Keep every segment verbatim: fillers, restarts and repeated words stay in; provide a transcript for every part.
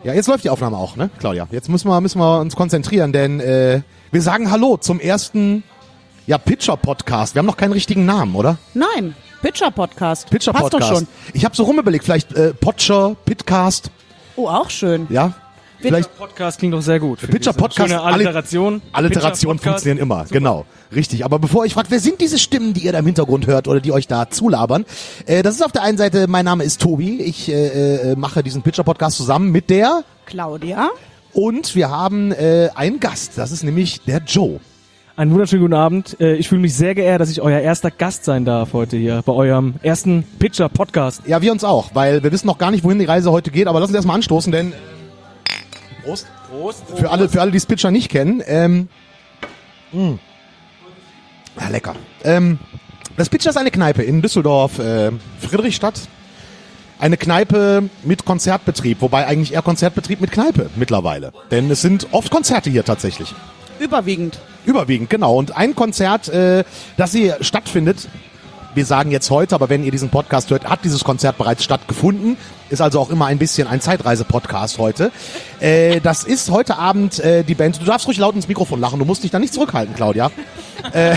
Ja, jetzt läuft die Aufnahme auch, ne, Claudia? Jetzt müssen wir, müssen wir uns konzentrieren, denn äh, wir sagen Hallo zum ersten ja, Pitcher-Podcast. Wir haben noch keinen richtigen Namen, oder? Nein, Pitcher-Podcast. Pitcher-Podcast. Passt doch schon. Ich habe so rumüberlegt, vielleicht äh, Potcher, Pitcast, Oh, auch schön. ja? Vielleicht Podcast klingt doch sehr gut. Pitcher-Podcast. Schöne Alliteration. Alliterationen Pitcher-Podcast. funktionieren immer, Super. genau. Richtig. Aber bevor ich frage, wer sind diese Stimmen, die ihr da im Hintergrund hört oder die euch da zulabern? Äh, das ist auf der einen Seite, mein Name ist Tobi. Ich äh, äh, mache diesen Pitcher-Podcast zusammen mit der Claudia. und wir haben äh, einen Gast. Das ist nämlich der Joe. Einen wunderschönen guten Abend. Äh, Ich fühle mich sehr geehrt, dass ich euer erster Gast sein darf heute hier bei eurem ersten Pitcher-Podcast. Ja, wir uns auch, weil wir wissen noch gar nicht, wohin die Reise heute geht, aber lass uns erstmal anstoßen, denn Prost. Prost. Für alle, für alle, die Pitcher nicht kennen, ähm, mh. Ja, lecker. Ähm, das Pitcher ist eine Kneipe in Düsseldorf, äh, Friedrichstadt. Eine Kneipe mit Konzertbetrieb, wobei eigentlich eher Konzertbetrieb mit Kneipe mittlerweile. Denn es sind oft Konzerte hier tatsächlich. Überwiegend. Überwiegend, genau. Und ein Konzert, äh, das hier stattfindet, wir sagen jetzt heute, aber wenn ihr diesen Podcast hört, hat dieses Konzert bereits stattgefunden. Ist also auch immer ein bisschen ein Zeitreise-Podcast heute. Äh, das ist heute Abend äh, die Band. Du darfst ruhig laut ins Mikrofon lachen, du musst dich da nicht zurückhalten, Claudia. äh,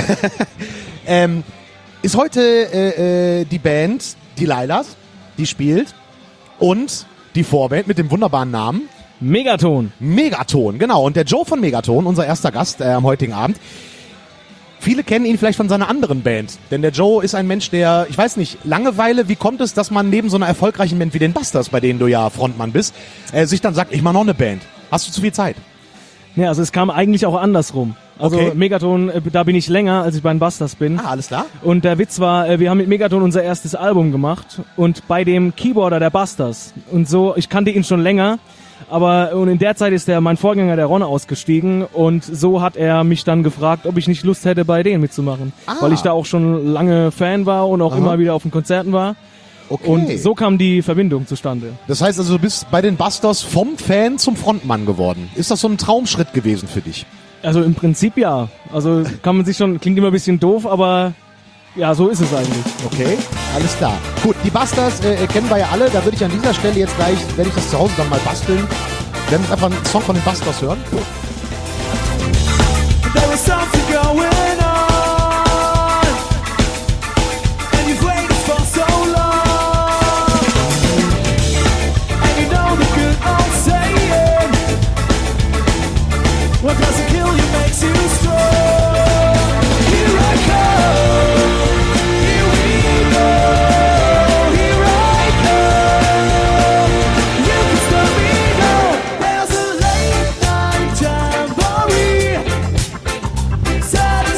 ähm, ist heute äh, äh, die Band, die Lailas, die spielt. Und die Vorband mit dem wunderbaren Namen Megaton. Megaton, genau. Und der Joe von Megaton, unser erster Gast äh, am heutigen Abend. Viele kennen ihn vielleicht von seiner anderen Band. Denn der Joe ist ein Mensch, der, ich weiß nicht, Langeweile, wie kommt es, dass man neben so einer erfolgreichen Band wie den Busters, bei denen du ja Frontmann bist, äh, sich dann sagt, ich mach noch eine Band. Hast du zu viel Zeit? Ja, also es kam eigentlich auch andersrum. Also Okay. Megaton, äh, da bin ich länger, als ich bei den Busters bin. Ah, alles klar. Und der Witz war, äh, wir haben mit Megaton unser erstes Album gemacht und bei dem Keyboarder der Busters. Und so, ich kannte ihn schon länger, aber und in der Zeit ist der mein Vorgänger, der Ron, ausgestiegen und so hat er mich dann gefragt, ob ich nicht Lust hätte, bei denen mitzumachen. Ah. Weil ich da auch schon lange Fan war und auch Aha. immer wieder auf den Konzerten war. Okay. Und so kam die Verbindung zustande. Das heißt also, du bist bei den Busters vom Fan zum Frontmann geworden. Ist das so ein Traumschritt gewesen für dich? Also im Prinzip ja. Also kann man sich schon, klingt immer ein bisschen doof, aber ja, so ist es eigentlich. Okay, alles klar. Gut, die Busters äh, kennen wir ja alle. Da würde ich an dieser Stelle jetzt gleich, werde ich das zu Hause dann mal basteln. Wir werden jetzt einfach einen Song von den Busters hören. There was something going on, and you've waited for so long, and you know the good old saying, what doesn't kill you makes you strong. Here I come, here we go, here I come, you can stop me now. There's a late night jamboree,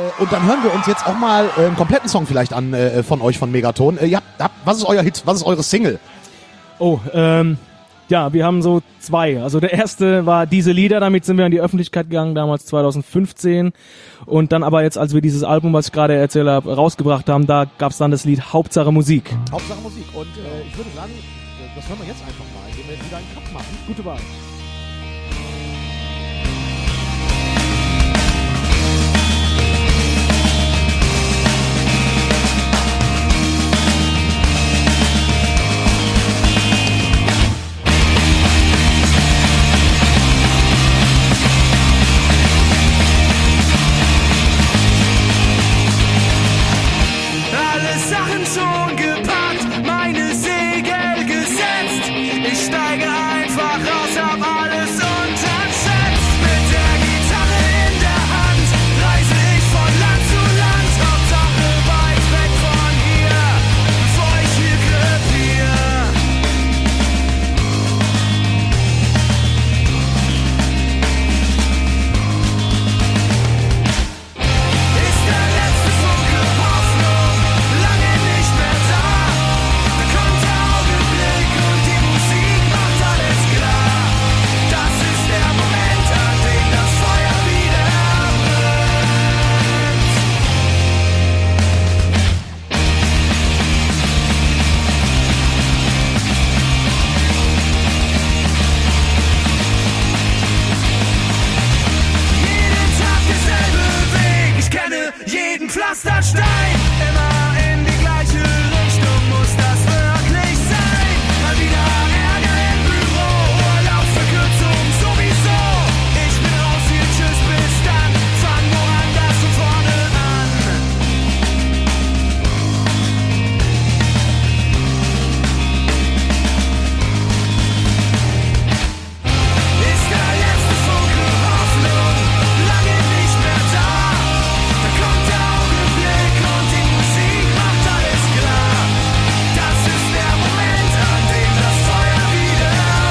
Äh, und dann hören wir uns jetzt auch mal äh, einen kompletten Song vielleicht an äh, von euch, von Megaton. Äh, ja, was ist euer Hit? Was ist eure Single? Oh, ähm, ja, wir haben so zwei. Also der erste war Diese Lieder, damit sind wir in die Öffentlichkeit gegangen, damals zwanzig fünfzehn. Und dann aber jetzt, als wir dieses Album, was ich gerade erzählt habe, rausgebracht haben, da gab's dann das Lied Hauptsache Musik. Hauptsache Musik. Und äh, ich würde sagen, das hören wir jetzt einfach mal, indem wir jetzt wieder einen Cut machen. Gute Wahl. Alle Sachen schon gepackt, meine Segel gesetzt. Ich steige einfach raus, hab alles unterschätzt. Mit der Gitarre in der Hand reise ich von Land zu Land. Hauptsache weit weg von hier, bevor ich hier krepier. Ist der letzte Funke Hoffnung lange nicht mehr da? Da kommt der Augenblick und die Musik macht alles klar. Das ist der Moment, an dem das Feuer wieder brennt. Jeden Tag derselbe Weg, ich kenne jeden Pflasterstein. Immer in die gleiche Richtung muss das wirklich sein. Mal wieder Ärger im Büro, Urlaubsverkürzung sowieso. Ich bin raus hier, tschüss, bis dann. Fang woanders von vorne an. Ist der letzte Funke Hoffnung lange nicht mehr da? Da kommt der Augenblick und die Musik macht alles klar. Das ist der Moment, an dem das Feuer wieder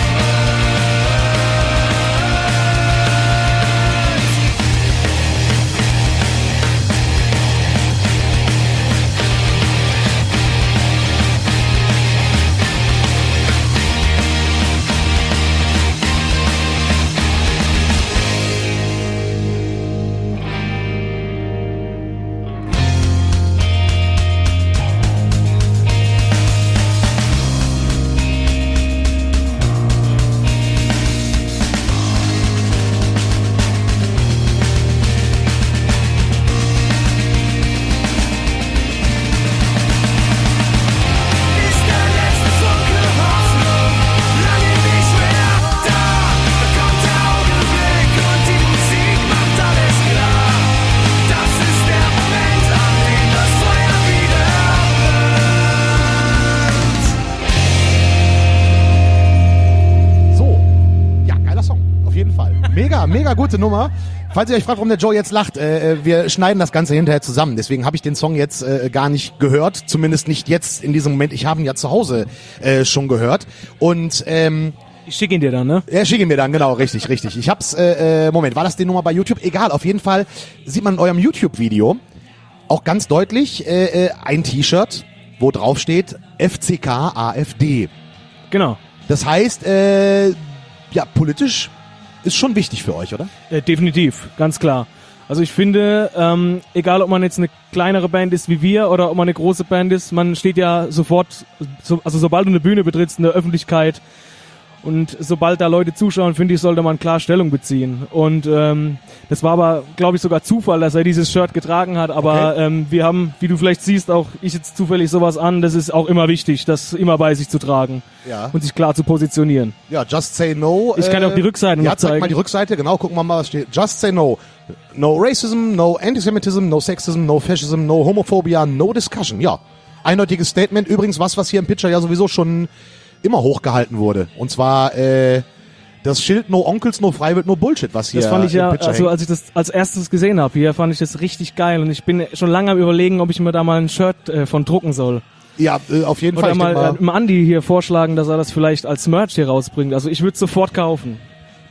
Ist der letzte Funke Hoffnung lange nicht mehr da? Da kommt der Augenblick und die Musik macht alles klar. Das ist der Moment, an dem das Feuer wieder brennt. So, ja, geiler Song, auf jeden Fall. Mega, mega gute Nummer. Falls ihr euch fragt, warum der Joe jetzt lacht, äh, wir schneiden das Ganze hinterher zusammen. Deswegen habe ich den Song jetzt äh, gar nicht gehört, zumindest nicht jetzt in diesem Moment. Ich habe ihn ja zu Hause äh, schon gehört. Und ähm, Ich schicke ihn dir dann, ne? er schicke mir dann, genau, richtig, richtig. Ich hab's, äh, äh, Moment, war das die Nummer bei YouTube? Egal, auf jeden Fall sieht man in eurem YouTube-Video auch ganz deutlich äh, äh, ein T-Shirt, wo drauf steht F C K A F D. Genau. Das heißt, äh, ja, politisch ist schon wichtig für euch, oder? Äh, definitiv, ganz klar. Also ich finde, ähm, egal ob man jetzt eine kleinere Band ist wie wir oder ob man eine große Band ist, man steht ja sofort, so, also sobald du eine Bühne betrittst in der Öffentlichkeit und sobald da Leute zuschauen, finde ich, sollte man klar Stellung beziehen. Und ähm, das war aber, glaube ich, sogar Zufall, dass er dieses Shirt getragen hat. Aber Okay. ähm, wir haben, wie du vielleicht siehst, auch ich jetzt zufällig sowas an. Das ist auch immer wichtig, das immer bei sich zu tragen Ja. und sich klar zu positionieren. Ja, Just Say No. Ich kann auch die Rückseite ja, noch zeig zeigen. mal die Rückseite, genau, gucken wir mal, was steht. Just Say No. No Racism, no Antisemitism, no Sexism, no Fascism, no Homophobia, no Discussion. Ja, eindeutiges Statement. Übrigens was, was hier im Pitcher ja sowieso schon immer hochgehalten wurde. Und zwar äh, das Schild No Onkels, No Freiwild, No Bullshit, was hier Das fand ich im ja, Pitcher also hängt. als ich das als erstes gesehen habe, hier fand ich das richtig geil und ich bin schon lange am Überlegen, ob ich mir da mal ein Shirt äh, von drucken soll. Ja, äh, auf jeden Fall. Oder Ich mal, denk äh, dem Andi hier vorschlagen, dass er das vielleicht als Merch hier rausbringt. Also ich würde sofort kaufen.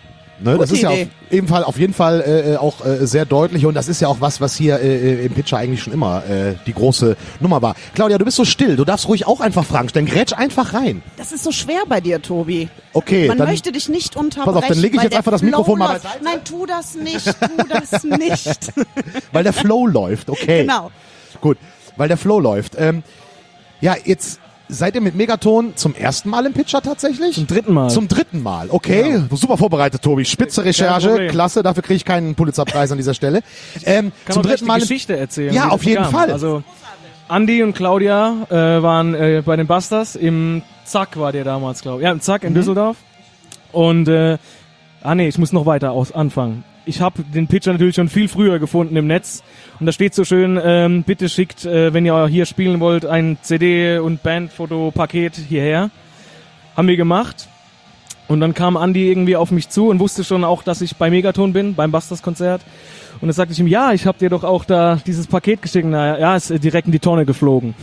Ne, das Gute ist ja auf Idee. jeden Fall, auf jeden Fall äh, auch äh, sehr deutlich und das ist ja auch was, was hier äh, im Pitcher eigentlich schon immer äh, die große Nummer war. Claudia, du bist so still, du darfst ruhig auch einfach Fragen stellen. Grätsch einfach rein. Das ist so schwer bei dir, Tobi. Okay, Man dann möchte dich nicht unterbrechen. pass auf, dann lege ich weil jetzt der einfach das Flow Mikrofon mal läuft. beiseite. Nein, tu das nicht, tu das nicht. weil der Flow läuft. Okay, Genau. gut, weil der Flow läuft. Ähm, ja, jetzt seid ihr mit Megaton zum ersten Mal im Pitcher tatsächlich? Zum dritten Mal. Zum dritten Mal, okay. Super vorbereitet, Tobi. Spitze Recherche, Problem. klasse, dafür kriege ich keinen Pulitzerpreis an dieser Stelle. Ähm, Kann zum man gleich dritten Mal die im- Geschichte erzählen. Ja, wie das auf jeden kam. Fall. Also Andi und Claudia äh, waren äh, bei den Busters im Zack war der damals, glaube ich. Ja, im Zack in Mhm. Düsseldorf. Und äh, ah nee, ich muss noch weiter aus anfangen. Ich habe den Pitcher natürlich schon viel früher gefunden im Netz und da steht so schön, ähm, bitte schickt, äh, wenn ihr hier spielen wollt, ein C D- und Bandfotopaket hierher. Haben wir gemacht und dann kam Andi irgendwie auf mich zu und wusste schon auch, dass ich bei Megaton bin, beim Busters-Konzert. Und dann sagte ich ihm, ja, ich habe dir doch auch da dieses Paket geschickt. Na ja, ist äh, direkt in die Tonne geflogen.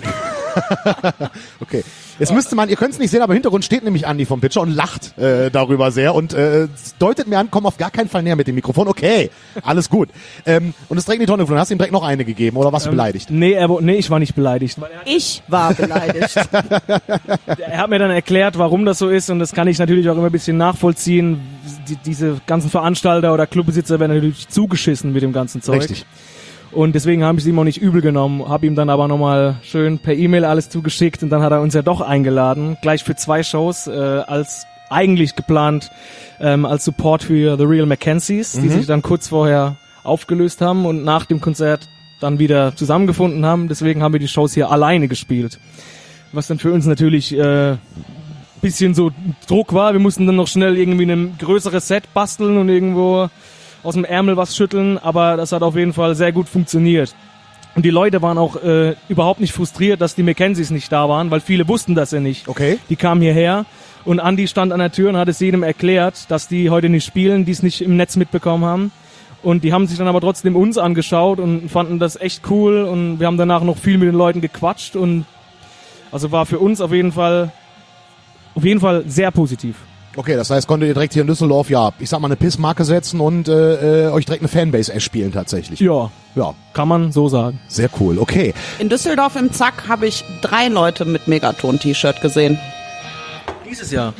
Okay. Jetzt müsste man, ihr könnt es nicht sehen, aber im Hintergrund steht nämlich Andi vom Pitcher und lacht äh, darüber sehr und äh, deutet mir an, komm auf gar keinen Fall näher mit dem Mikrofon. Okay, alles gut. Ähm, und es direkt in die Tonne geflogen. Hast du ihm direkt noch eine gegeben oder was beleidigt? Nee, er, wo- nee, ich war nicht beleidigt. Weil Ich war beleidigt. er, er hat mir dann erklärt, warum das so ist und das kann ich natürlich auch immer ein bisschen nachvollziehen. Die, diese ganzen Veranstalter oder Clubbesitzer werden natürlich zugeschissen mit dem ganzen Zeug. Richtig. Und deswegen habe ich es ihm auch nicht übel genommen, habe ihm dann aber nochmal schön per E-Mail alles zugeschickt und dann hat er uns ja doch eingeladen, gleich für zwei Shows, äh, als eigentlich geplant ähm, als Support für The Real Mackenzies, die sich dann kurz vorher aufgelöst haben und nach dem Konzert dann wieder zusammengefunden haben. Deswegen haben wir die Shows hier alleine gespielt. Was dann für uns natürlich äh, bisschen so Druck war. Wir mussten dann noch schnell irgendwie ein größeres Set basteln und irgendwo aus dem Ärmel was schütteln, aber das hat auf jeden Fall sehr gut funktioniert. Und die Leute waren auch äh, überhaupt nicht frustriert, dass die Mackenzies nicht da waren, weil viele wussten das ja nicht. Okay. Die kamen hierher und Andi stand an der Tür und hat es jedem erklärt, dass die heute nicht spielen, die es nicht im Netz mitbekommen haben. Und die haben sich dann aber trotzdem uns angeschaut und fanden das echt cool und wir haben danach noch viel mit den Leuten gequatscht und also war für uns auf jeden Fall auf jeden Fall sehr positiv. Okay, das heißt, konntet ihr direkt hier in Düsseldorf, ja, ich sag mal, eine Pissmarke setzen und äh, äh, euch direkt eine Fanbase erspielen tatsächlich. Ja, Ja, kann man so sagen. sehr cool. Okay. In Düsseldorf im Zack habe ich drei Leute mit Megaton-T-Shirt gesehen. Dieses Jahr.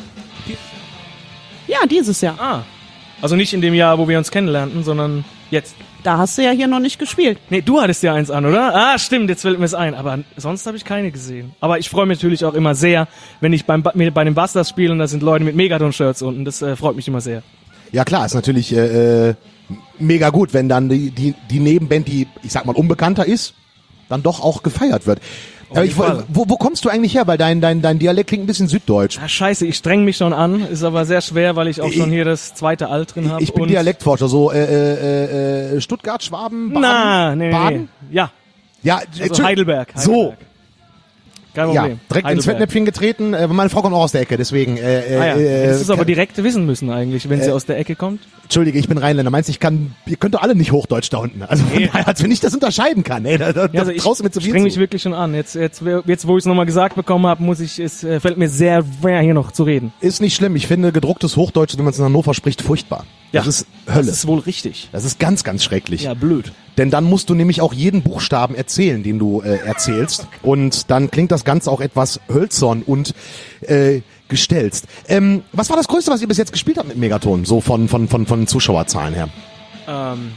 Ja, dieses Jahr. Ah. Also nicht in dem Jahr, wo wir uns kennenlernten, sondern jetzt. Da hast du ja hier noch nicht gespielt. Nee, du hattest ja eins an, oder? Ah, stimmt, jetzt fällt mir es ein. Aber sonst habe ich keine gesehen. Aber ich freue mich natürlich auch immer sehr, wenn ich beim, Ba- mit- bei den Busters spiele und da sind Leute mit Megaton-Shirts unten. Das äh, freut mich immer sehr. Ja klar, ist natürlich äh, äh, mega gut, wenn dann die, die, die Nebenband, die, ich sag mal, unbekannter ist, dann doch auch gefeiert wird. Aber jeden ich, wo, Fall. wo, wo kommst du eigentlich her? Weil dein, dein, dein Dialekt klingt ein bisschen süddeutsch. Ah, scheiße, ich streng mich schon an. Ist aber sehr schwer, weil ich auch schon hier das zweite Alt drin habe. Ich bin Dialektforscher, so äh, äh, äh, Stuttgart, Schwaben, Baden. Na, nee, nee, Baden? nee. Ja, Ja, also Entschuldigung. Heidelberg, So, Heidelberg. Kein ja, Problem. direkt ins Heidelberg. Fettnäpfchen getreten. Äh, meine Frau kommt auch aus der Ecke, deswegen. Äh, Ah ja, äh, das ist aber kann- direkt wissen müssen eigentlich, wenn sie aus der Ecke kommt. Entschuldige, ich bin Rheinländer. Meinst du, ich kann, ihr könnt doch alle nicht Hochdeutsch da unten. Also von Nee. daher, als wenn ich das unterscheiden kann. Ey, da, da, Ja, also da ich traust du mir zu viel streng zu. mich wirklich schon an. Jetzt, jetzt, jetzt wo ich es nochmal gesagt bekommen habe, muss ich, es äh, fällt mir sehr schwer, hier noch zu reden. Ist nicht schlimm. Ich finde gedrucktes Hochdeutsch, wenn man es in Hannover spricht, furchtbar. Das ist Hölle. Das ist wohl richtig. Das ist ganz, ganz schrecklich. Ja, blöd. Denn dann musst du nämlich auch jeden Buchstaben erzählen, den du äh, erzählst. Und dann klingt das Ganze auch etwas hölzern und äh, gestelzt. Ähm, was war das Größte, was ihr bis jetzt gespielt habt mit Megaton? So von, von, von, von Zuschauerzahlen her. Ähm,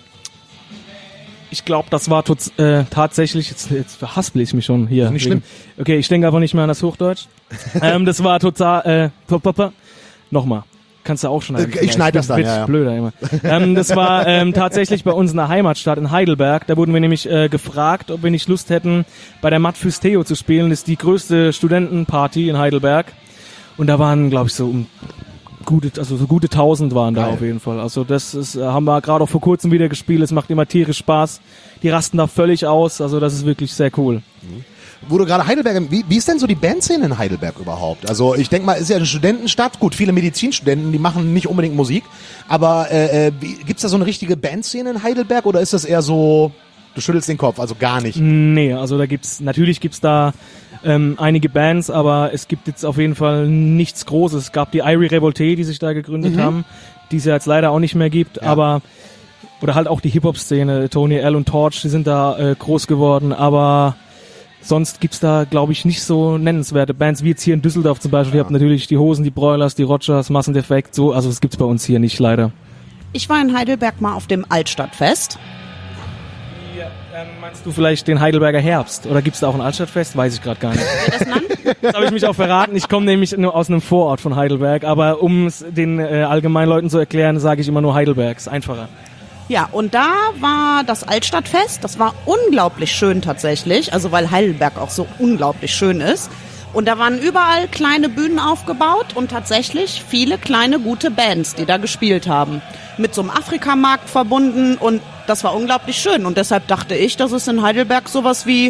ich glaube, das war tot, äh, tatsächlich, jetzt, jetzt verhaspel ich mich schon hier. Ist nicht wegen- Okay, ich denke aber nicht mehr an das Hochdeutsch. ähm, das war total, äh, pop, pop, pop. Nochmal. Kannst du auch schneiden. Äh, ich vielleicht. schneid das dann, Wird ja, ja. blöder immer. ähm, das war ähm, tatsächlich bei uns in der Heimatstadt in Heidelberg. Da wurden wir nämlich äh, gefragt, ob wir nicht Lust hätten, bei der Mat fürs Theo zu spielen. Das ist die größte Studentenparty in Heidelberg. Und da waren, glaube ich, so um gute, also so gute tausend waren da Geil. auf jeden Fall. Also das ist, äh, haben wir gerade auch vor kurzem wieder gespielt. Es macht immer tierisch Spaß. Die rasten da völlig aus. Also das ist wirklich sehr cool. Wo du gerade Heidelberg, wie, wie ist denn so die Bandszene in Heidelberg überhaupt? Also ich denke mal, ist ja eine Studentenstadt. Gut, viele Medizinstudenten, die machen nicht unbedingt Musik. Aber äh, äh, wie- gibt's da so eine richtige Bandszene in Heidelberg oder ist das eher so, du schüttelst den Kopf, also gar nicht? Nee, also da gibt's, natürlich gibt's da ähm, einige Bands, aber es gibt jetzt auf jeden Fall nichts Großes. Es gab die Irie Revolte, die sich da gegründet haben. die es ja jetzt leider auch nicht mehr gibt, Ja. aber oder halt auch die Hip-Hop-Szene, Tony L und Torch, die sind da äh, groß geworden, aber sonst gibt's da, glaube ich, nicht so nennenswerte Bands, wie jetzt hier in Düsseldorf zum Beispiel. Ja. Ihr habt natürlich die Hosen, die Broilers, die Rogers, Massendefekt, so, also das gibt's bei uns hier nicht, leider. Ich war in Heidelberg mal auf dem Altstadtfest. Ja, ähm, meinst du vielleicht den Heidelberger Herbst? Oder gibt's da auch ein Altstadtfest? Weiß ich gerade gar nicht. Wer das nannt? Das habe ich mich auch verraten. Ich komme nämlich nur aus einem Vorort von Heidelberg, aber um es den äh, allgemeinen Leuten zu erklären, sage ich immer nur Heidelberg. Ist einfacher. Ja, und da war das Altstadtfest. Das war unglaublich schön tatsächlich, also weil Heidelberg auch so unglaublich schön ist. Und da waren überall kleine Bühnen aufgebaut und tatsächlich viele kleine gute Bands, die da gespielt haben. Mit so einem Afrikamarkt verbunden und das war unglaublich schön. Und deshalb dachte ich, dass es in Heidelberg sowas wie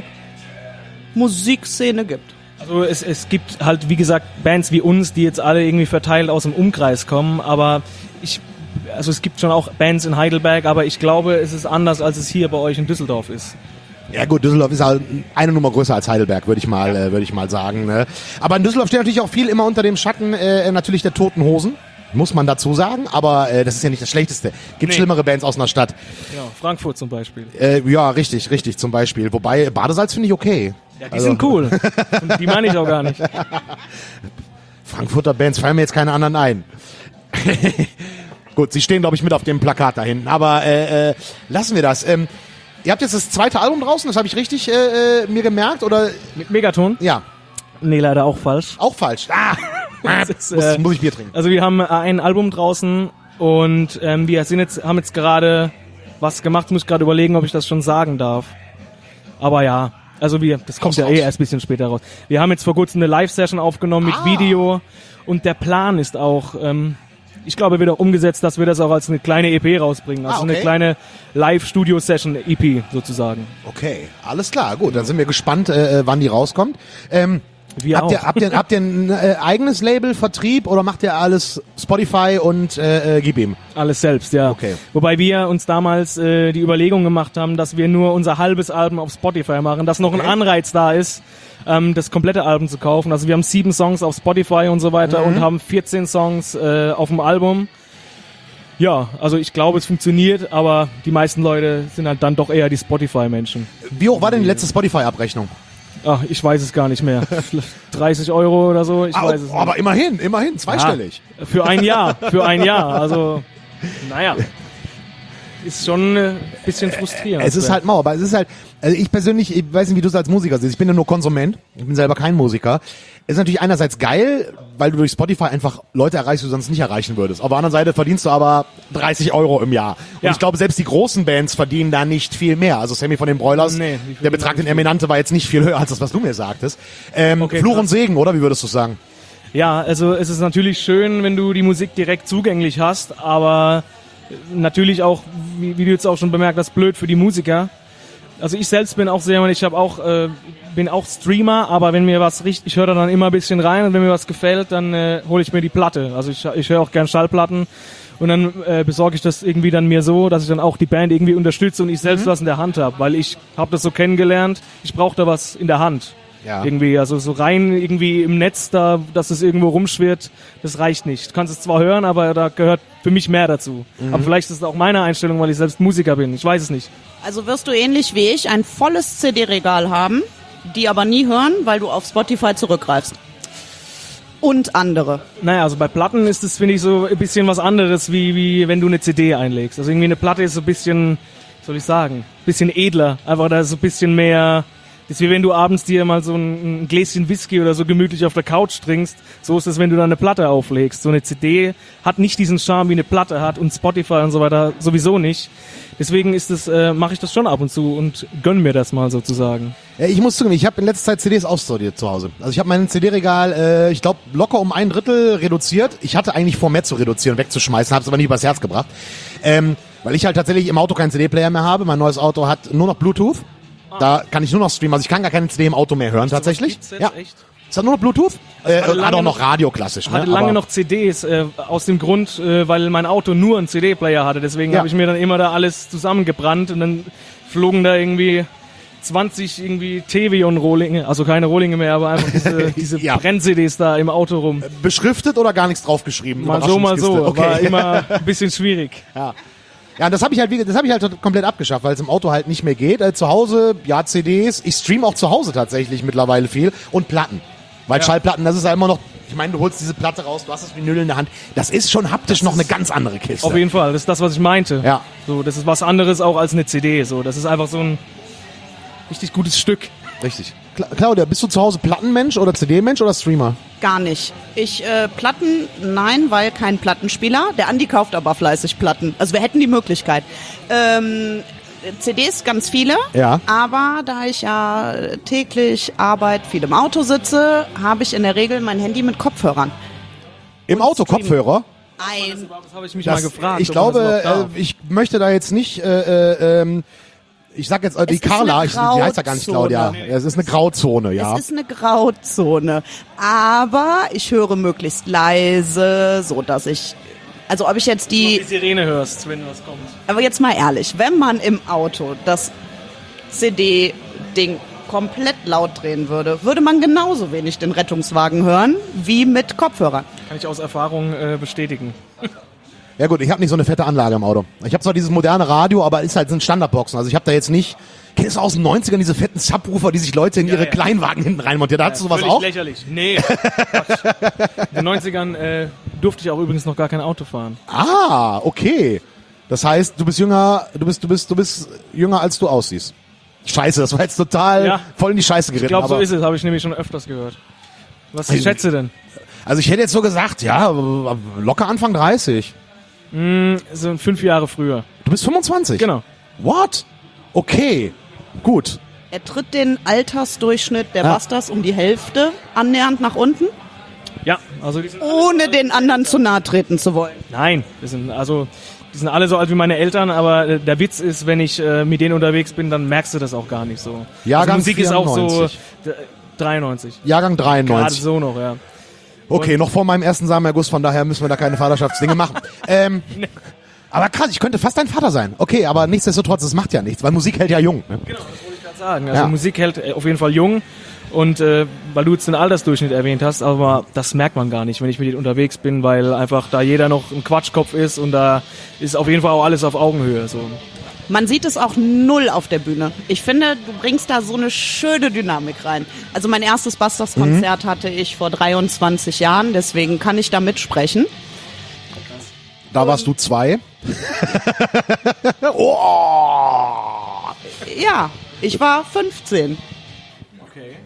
Musikszene gibt. Also es, es gibt halt, wie gesagt, Bands wie uns, die jetzt alle irgendwie verteilt aus dem Umkreis kommen, aber ich, also es gibt schon auch Bands in Heidelberg, aber ich glaube, es ist anders, als es hier bei euch in Düsseldorf ist. Ja gut, Düsseldorf ist halt eine Nummer größer als Heidelberg, würde ich mal, äh, würde ich mal sagen. Ne? Aber in Düsseldorf steht natürlich auch viel immer unter dem Schatten äh, natürlich der Toten Hosen, muss man dazu sagen. Aber äh, das ist ja nicht das Schlechteste. Gibt Nee. schlimmere Bands aus einer Stadt. Ja, Frankfurt zum Beispiel. Äh, ja, richtig, richtig zum Beispiel. Wobei Badesalz finde ich okay. Ja, die sind cool. Und die meine ich auch gar nicht. Frankfurter Bands fallen mir jetzt keine anderen ein. Gut, sie stehen glaube ich mit auf dem Plakat da hinten. Aber äh, äh, lassen wir das. Ähm, ihr habt jetzt das zweite Album draußen, das habe ich richtig äh, äh, mir gemerkt oder? Mit Megaton? Ja, Nee, leider auch falsch. auch falsch. Ah, Das ist, muss, äh, muss ich Bier trinken. Also wir haben äh, ein Album draußen und ähm, wir sind jetzt, haben jetzt gerade was gemacht. Ich muss gerade überlegen, ob ich das schon sagen darf. Aber ja, also wir, das kommt Haus ja eh raus. erst ein bisschen später raus. Wir haben jetzt vor kurzem eine Live-Session aufgenommen mit Ah. Video und der Plan ist auch, ähm, ich glaube, wird auch umgesetzt, dass wir das auch als eine kleine E P rausbringen. Also Ah, okay. eine kleine Live-Studio-Session-E P sozusagen. Okay, alles klar, gut, dann sind wir gespannt, äh, wann die rauskommt. Ähm, Wir habt, auch. ihr, habt, ihr, habt ihr ein äh, eigenes Label, Vertrieb oder macht ihr alles Spotify und äh, äh, gib ihm? Alles selbst, ja. Okay. Wobei wir uns damals äh, die Überlegung gemacht haben, dass wir nur unser halbes Album auf Spotify machen, dass noch ein Okay. Anreiz da ist, ähm, das komplette Album zu kaufen. Also wir haben sieben Songs auf Spotify und so weiter Mhm. und haben vierzehn Songs äh, auf dem Album. Ja, also ich glaube, es funktioniert, aber die meisten Leute sind halt dann doch eher die Spotify-Menschen. Wie hoch war denn die letzte Spotify-Abrechnung? Ach, ich weiß es gar nicht mehr. dreißig Euro oder so, ich Ah, weiß es nicht. aber immerhin, immerhin, zweistellig. Ja, für ein Jahr, für ein Jahr. Also, naja. Ist schon ein bisschen frustrierend. Es ist halt mau, aber es ist halt, also ich persönlich, ich weiß nicht, wie du es als Musiker siehst, ich bin ja nur Konsument, ich bin selber kein Musiker. Ist natürlich einerseits geil, weil du durch Spotify einfach Leute erreichst, die du sonst nicht erreichen würdest. Auf der anderen Seite verdienst du aber dreißig Euro im Jahr. Und Ja. ich glaube, selbst die großen Bands verdienen da nicht viel mehr. Also Sammy von den Broilers, Nee, die der verdienen Betrag nicht in viel. Eminente war jetzt nicht viel höher als das, was du mir sagtest. Ähm, Okay, Fluch krass. und Segen, oder? Wie würdest du sagen? Ja, also es ist natürlich schön, wenn du die Musik direkt zugänglich hast, aber natürlich auch, wie, wie du jetzt auch schon bemerkt hast, blöd für die Musiker. Also ich selbst bin auch sehr, ich habe auch, äh, bin auch Streamer, aber wenn mir was richtig, ich höre da dann immer ein bisschen rein und wenn mir was gefällt, dann äh, hole ich mir die Platte. Also ich, ich höre auch gern Schallplatten und dann äh, besorge ich das irgendwie dann mir so, dass ich dann auch die Band irgendwie unterstütze und ich selbst was in der Hand habe, weil ich habe das so kennengelernt, ich brauche da was in der Hand. Ja. Irgendwie, also so rein irgendwie im Netz da, dass es irgendwo rumschwirrt, das reicht nicht. Du kannst es zwar hören, aber da gehört für mich mehr dazu. Aber vielleicht ist es auch meine Einstellung, weil ich selbst Musiker bin. Ich weiß es nicht. Also wirst du ähnlich wie ich ein volles C D-Regal haben, die aber nie hören, weil du auf Spotify zurückgreifst. Und andere. Naja, also bei Platten ist es, finde ich, so ein bisschen was anderes, wie, wie wenn du eine C D einlegst. Also irgendwie eine Platte ist so ein bisschen, was soll ich sagen, ein bisschen edler. Einfach da ist so ein bisschen mehr. Das ist wie wenn du abends dir mal so ein, ein Gläschen Whisky oder so gemütlich auf der Couch trinkst. So ist es, wenn du da eine Platte auflegst. So eine C D hat nicht diesen Charme, wie eine Platte hat und Spotify und so weiter sowieso nicht. Deswegen ist es, äh, mache ich das schon ab und zu und gönn mir das mal sozusagen. Ja, ich muss zugeben, ich habe in letzter Zeit C Ds aussortiert zu Hause. Also ich habe mein C D-Regal, äh, ich glaube, locker um ein Drittel reduziert. Ich hatte eigentlich vor, mehr zu reduzieren, wegzuschmeißen, habe es aber nicht übers Herz gebracht. Ähm, weil ich halt tatsächlich im Auto keinen C D-Player mehr habe. Mein neues Auto hat nur noch Bluetooth. Da kann ich nur noch streamen. Also ich kann gar keine C D im Auto mehr hören tatsächlich. Ja. Echt? Ist das nur noch Bluetooth? Äh, hatte und hat lange auch noch noch- Radio klassisch. Hatte ne? lange Aber- noch C Ds, äh, aus dem Grund, äh, weil mein Auto nur einen C D-Player hatte. Deswegen Ja. habe ich mir dann immer da alles zusammengebrannt und dann flogen da irgendwie zwanzig irgendwie Tevion-Rohlinge, also keine Rohlinge mehr, aber einfach diese, diese Ja. Brenn-C Ds da im Auto rum. Beschriftet oder gar nichts draufgeschrieben? Mal so, mal so. Überraschungskiste. War Okay. immer ein bisschen schwierig. Ja, und das habe ich halt, wie- das habe ich halt komplett abgeschafft, weil es im Auto halt nicht mehr geht. Äh, zu Hause, ja, C Ds. Ich streame auch zu Hause tatsächlich mittlerweile viel und Platten. Weil Ja. Schallplatten, das ist ja immer noch, ich meine, du holst diese Platte raus, du hast das Vinyl in der Hand. Das ist schon haptisch noch eine ganz andere Kiste. Auf jeden Fall, das ist das, was ich meinte. Ja. So, das ist was anderes auch als eine C D. So, das ist einfach so ein richtig gutes Stück. Richtig. Cla Claudia, bist du zu Hause Plattenmensch oder C D-Mensch oder Streamer? Gar nicht. Ich, äh, Platten, nein, weil kein Plattenspieler. Der Andi kauft aber fleißig Platten. Also wir hätten die Möglichkeit. Ähm, C Ds ganz viele, Ja. aber da ich ja täglich Arbeit viel im Auto sitze, habe ich in der Regel mein Handy mit Kopfhörern. Im Auto streamen. Kopfhörer? Ein, Das habe ich mich Das, mal gefragt. ich ob man das glaube, überhaupt darf. äh, ich möchte da jetzt nicht, äh, äh, ähm, ich sag jetzt, äh, die Es ist Carla, eine ich, die heißt ja gar nicht Grauzone. Claudia. Ja, es ist eine Grauzone, ja. Es ist eine Grauzone, aber ich höre möglichst leise, so dass ich, also ob ich jetzt die die, Sirene hörst, wenn was kommt. aber jetzt mal ehrlich, wenn man im Auto das C D-Ding komplett laut drehen würde, würde man genauso wenig den Rettungswagen hören wie mit Kopfhörern. Kann ich aus Erfahrung äh, bestätigen. Ja gut, ich habe nicht so eine fette Anlage im Auto. Ich habe zwar dieses moderne Radio, aber ist halt sind Standardboxen. Also ich habe da jetzt nicht, kennst du aus den neunzigern diese fetten Subwoofer, die sich Leute in ihre ja. Kleinwagen hinten reinmontieren? Da hattest du sowas Völlig auch? lächerlich. Nee. Quatsch. In den neunzigern äh, durfte ich auch übrigens noch gar kein Auto fahren. Ah, okay. Das heißt, du bist jünger, du bist, du bist, du bist jünger, als du aussiehst. Scheiße, das war jetzt total Ja. voll in die Scheiße geritten. Ich glaube, so aber- ist es, habe ich nämlich schon öfters gehört. Was Also- schätze denn? Also ich hätte jetzt so gesagt, ja, locker Anfang dreißig. So fünf Jahre früher. Du bist fünfundzwanzig? Genau. What? Okay, gut. Er tritt den Altersdurchschnitt der Ja. Busters um die Hälfte annähernd nach unten, Ja, also die sind ohne den anderen zu nahe treten zu wollen. Nein, wir sind also die sind alle so alt wie meine Eltern, aber äh, der Witz ist, wenn ich äh, mit denen unterwegs bin, dann merkst du das auch gar nicht so. Jahrgang also Musik ist auch so vierundneunzig. d- dreiundneunzig. Jahrgang Gerade dreiundneunzig. so noch, ja. Okay, noch vor meinem ersten Samenerguss, von daher müssen wir da keine Vaterschaftsdinge machen. ähm, aber krass, ich könnte fast dein Vater sein. Okay, aber nichtsdestotrotz, das macht ja nichts, weil Musik hält ja jung. Ne? Genau, das wollte ich gerade sagen. Also Ja. Musik hält äh, auf jeden Fall jung. Und äh, weil du jetzt den Altersdurchschnitt erwähnt hast, aber das merkt man gar nicht, wenn ich mit denen unterwegs bin, weil einfach da jeder noch ein Quatschkopf ist und da ist auf jeden Fall auch alles auf Augenhöhe. So. Man sieht es auch null auf der Bühne. Ich finde, du bringst da so eine schöne Dynamik rein. Also mein erstes Busters-Konzert hatte ich vor dreiundzwanzig Jahren, deswegen kann ich da mitsprechen. Da warst du zwei. oh! Ja, ich war fünfzehn. Okay.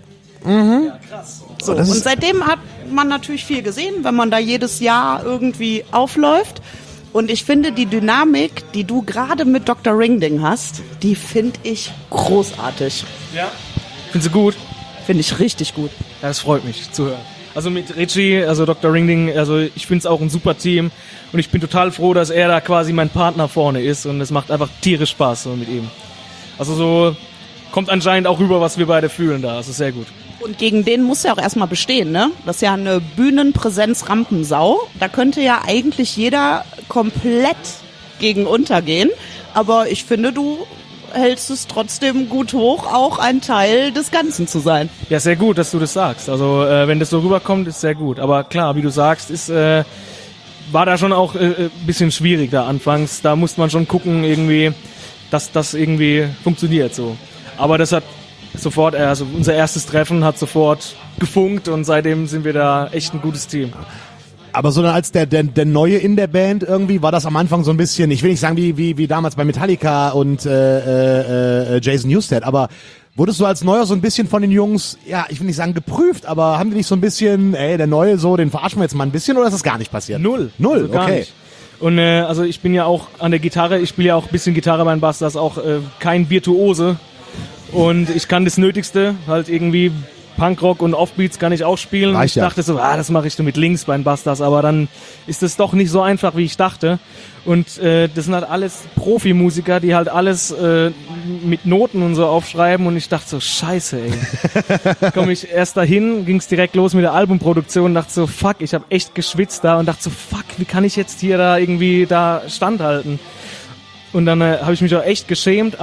So, das und ist- seitdem hat man natürlich viel gesehen, wenn man da jedes Jahr irgendwie aufläuft. Und ich finde die Dynamik, die du gerade mit Doktor Ringding hast, die finde ich großartig. Ja. Findest du gut? Finde ich richtig gut. Ja, das freut mich zu hören. Also mit Richie, also Doktor Ringding, also ich finde es auch ein super Team und ich bin total froh, dass er da quasi mein Partner vorne ist und es macht einfach tierisch Spaß so mit ihm. Also so kommt anscheinend auch rüber, was wir beide fühlen da. Das ist sehr gut. Und gegen den muss ja auch erstmal bestehen, ne? Das ist ja eine Bühnenpräsenz-Rampensau. Da könnte ja eigentlich jeder komplett gegen untergehen. Aber ich finde, du hältst es trotzdem gut hoch, auch ein Teil des Ganzen zu sein. Ja, sehr gut, dass du das sagst. Also äh, wenn das so rüberkommt, ist sehr gut. Aber klar, wie du sagst, ist äh, war da schon auch ein äh, bisschen schwierig da anfangs. Da musste man schon gucken irgendwie, dass das irgendwie funktioniert so. Aber das hat sofort, also unser erstes Treffen hat sofort gefunkt und seitdem sind wir da echt ein gutes Team. Aber so dann als der, der, der Neue in der Band irgendwie, war das am Anfang so ein bisschen, ich will nicht sagen wie, wie, wie damals bei Metallica und äh, äh, Jason Newsted, aber wurdest du als Neuer so ein bisschen von den Jungs, ja, ich will nicht sagen geprüft, aber haben die nicht so ein bisschen, ey, der Neue so, den verarschen wir jetzt mal ein bisschen oder ist das gar nicht passiert? Null. Null, Also gar okay. nicht. Und äh, also ich bin ja auch an der Gitarre, ich spiele ja auch ein bisschen Gitarre bei den Busters, auch äh, kein Virtuose. Und ich kann das Nötigste, halt irgendwie Punkrock und Offbeats kann ich auch spielen. Reicht ich ja. dachte so, ah, das mache ich nur mit links bei den Busters, aber dann ist es doch nicht so einfach, wie ich dachte. Und äh, das sind halt alles Profimusiker, die halt alles äh, mit Noten und so aufschreiben und ich dachte so, scheiße, ey. Komm ich erst dahin, ging's direkt los mit der Albumproduktion und dachte so, fuck, ich habe echt geschwitzt da und dachte so, fuck, wie kann ich jetzt hier da irgendwie da standhalten? Und dann äh, habe ich mich auch echt geschämt, aber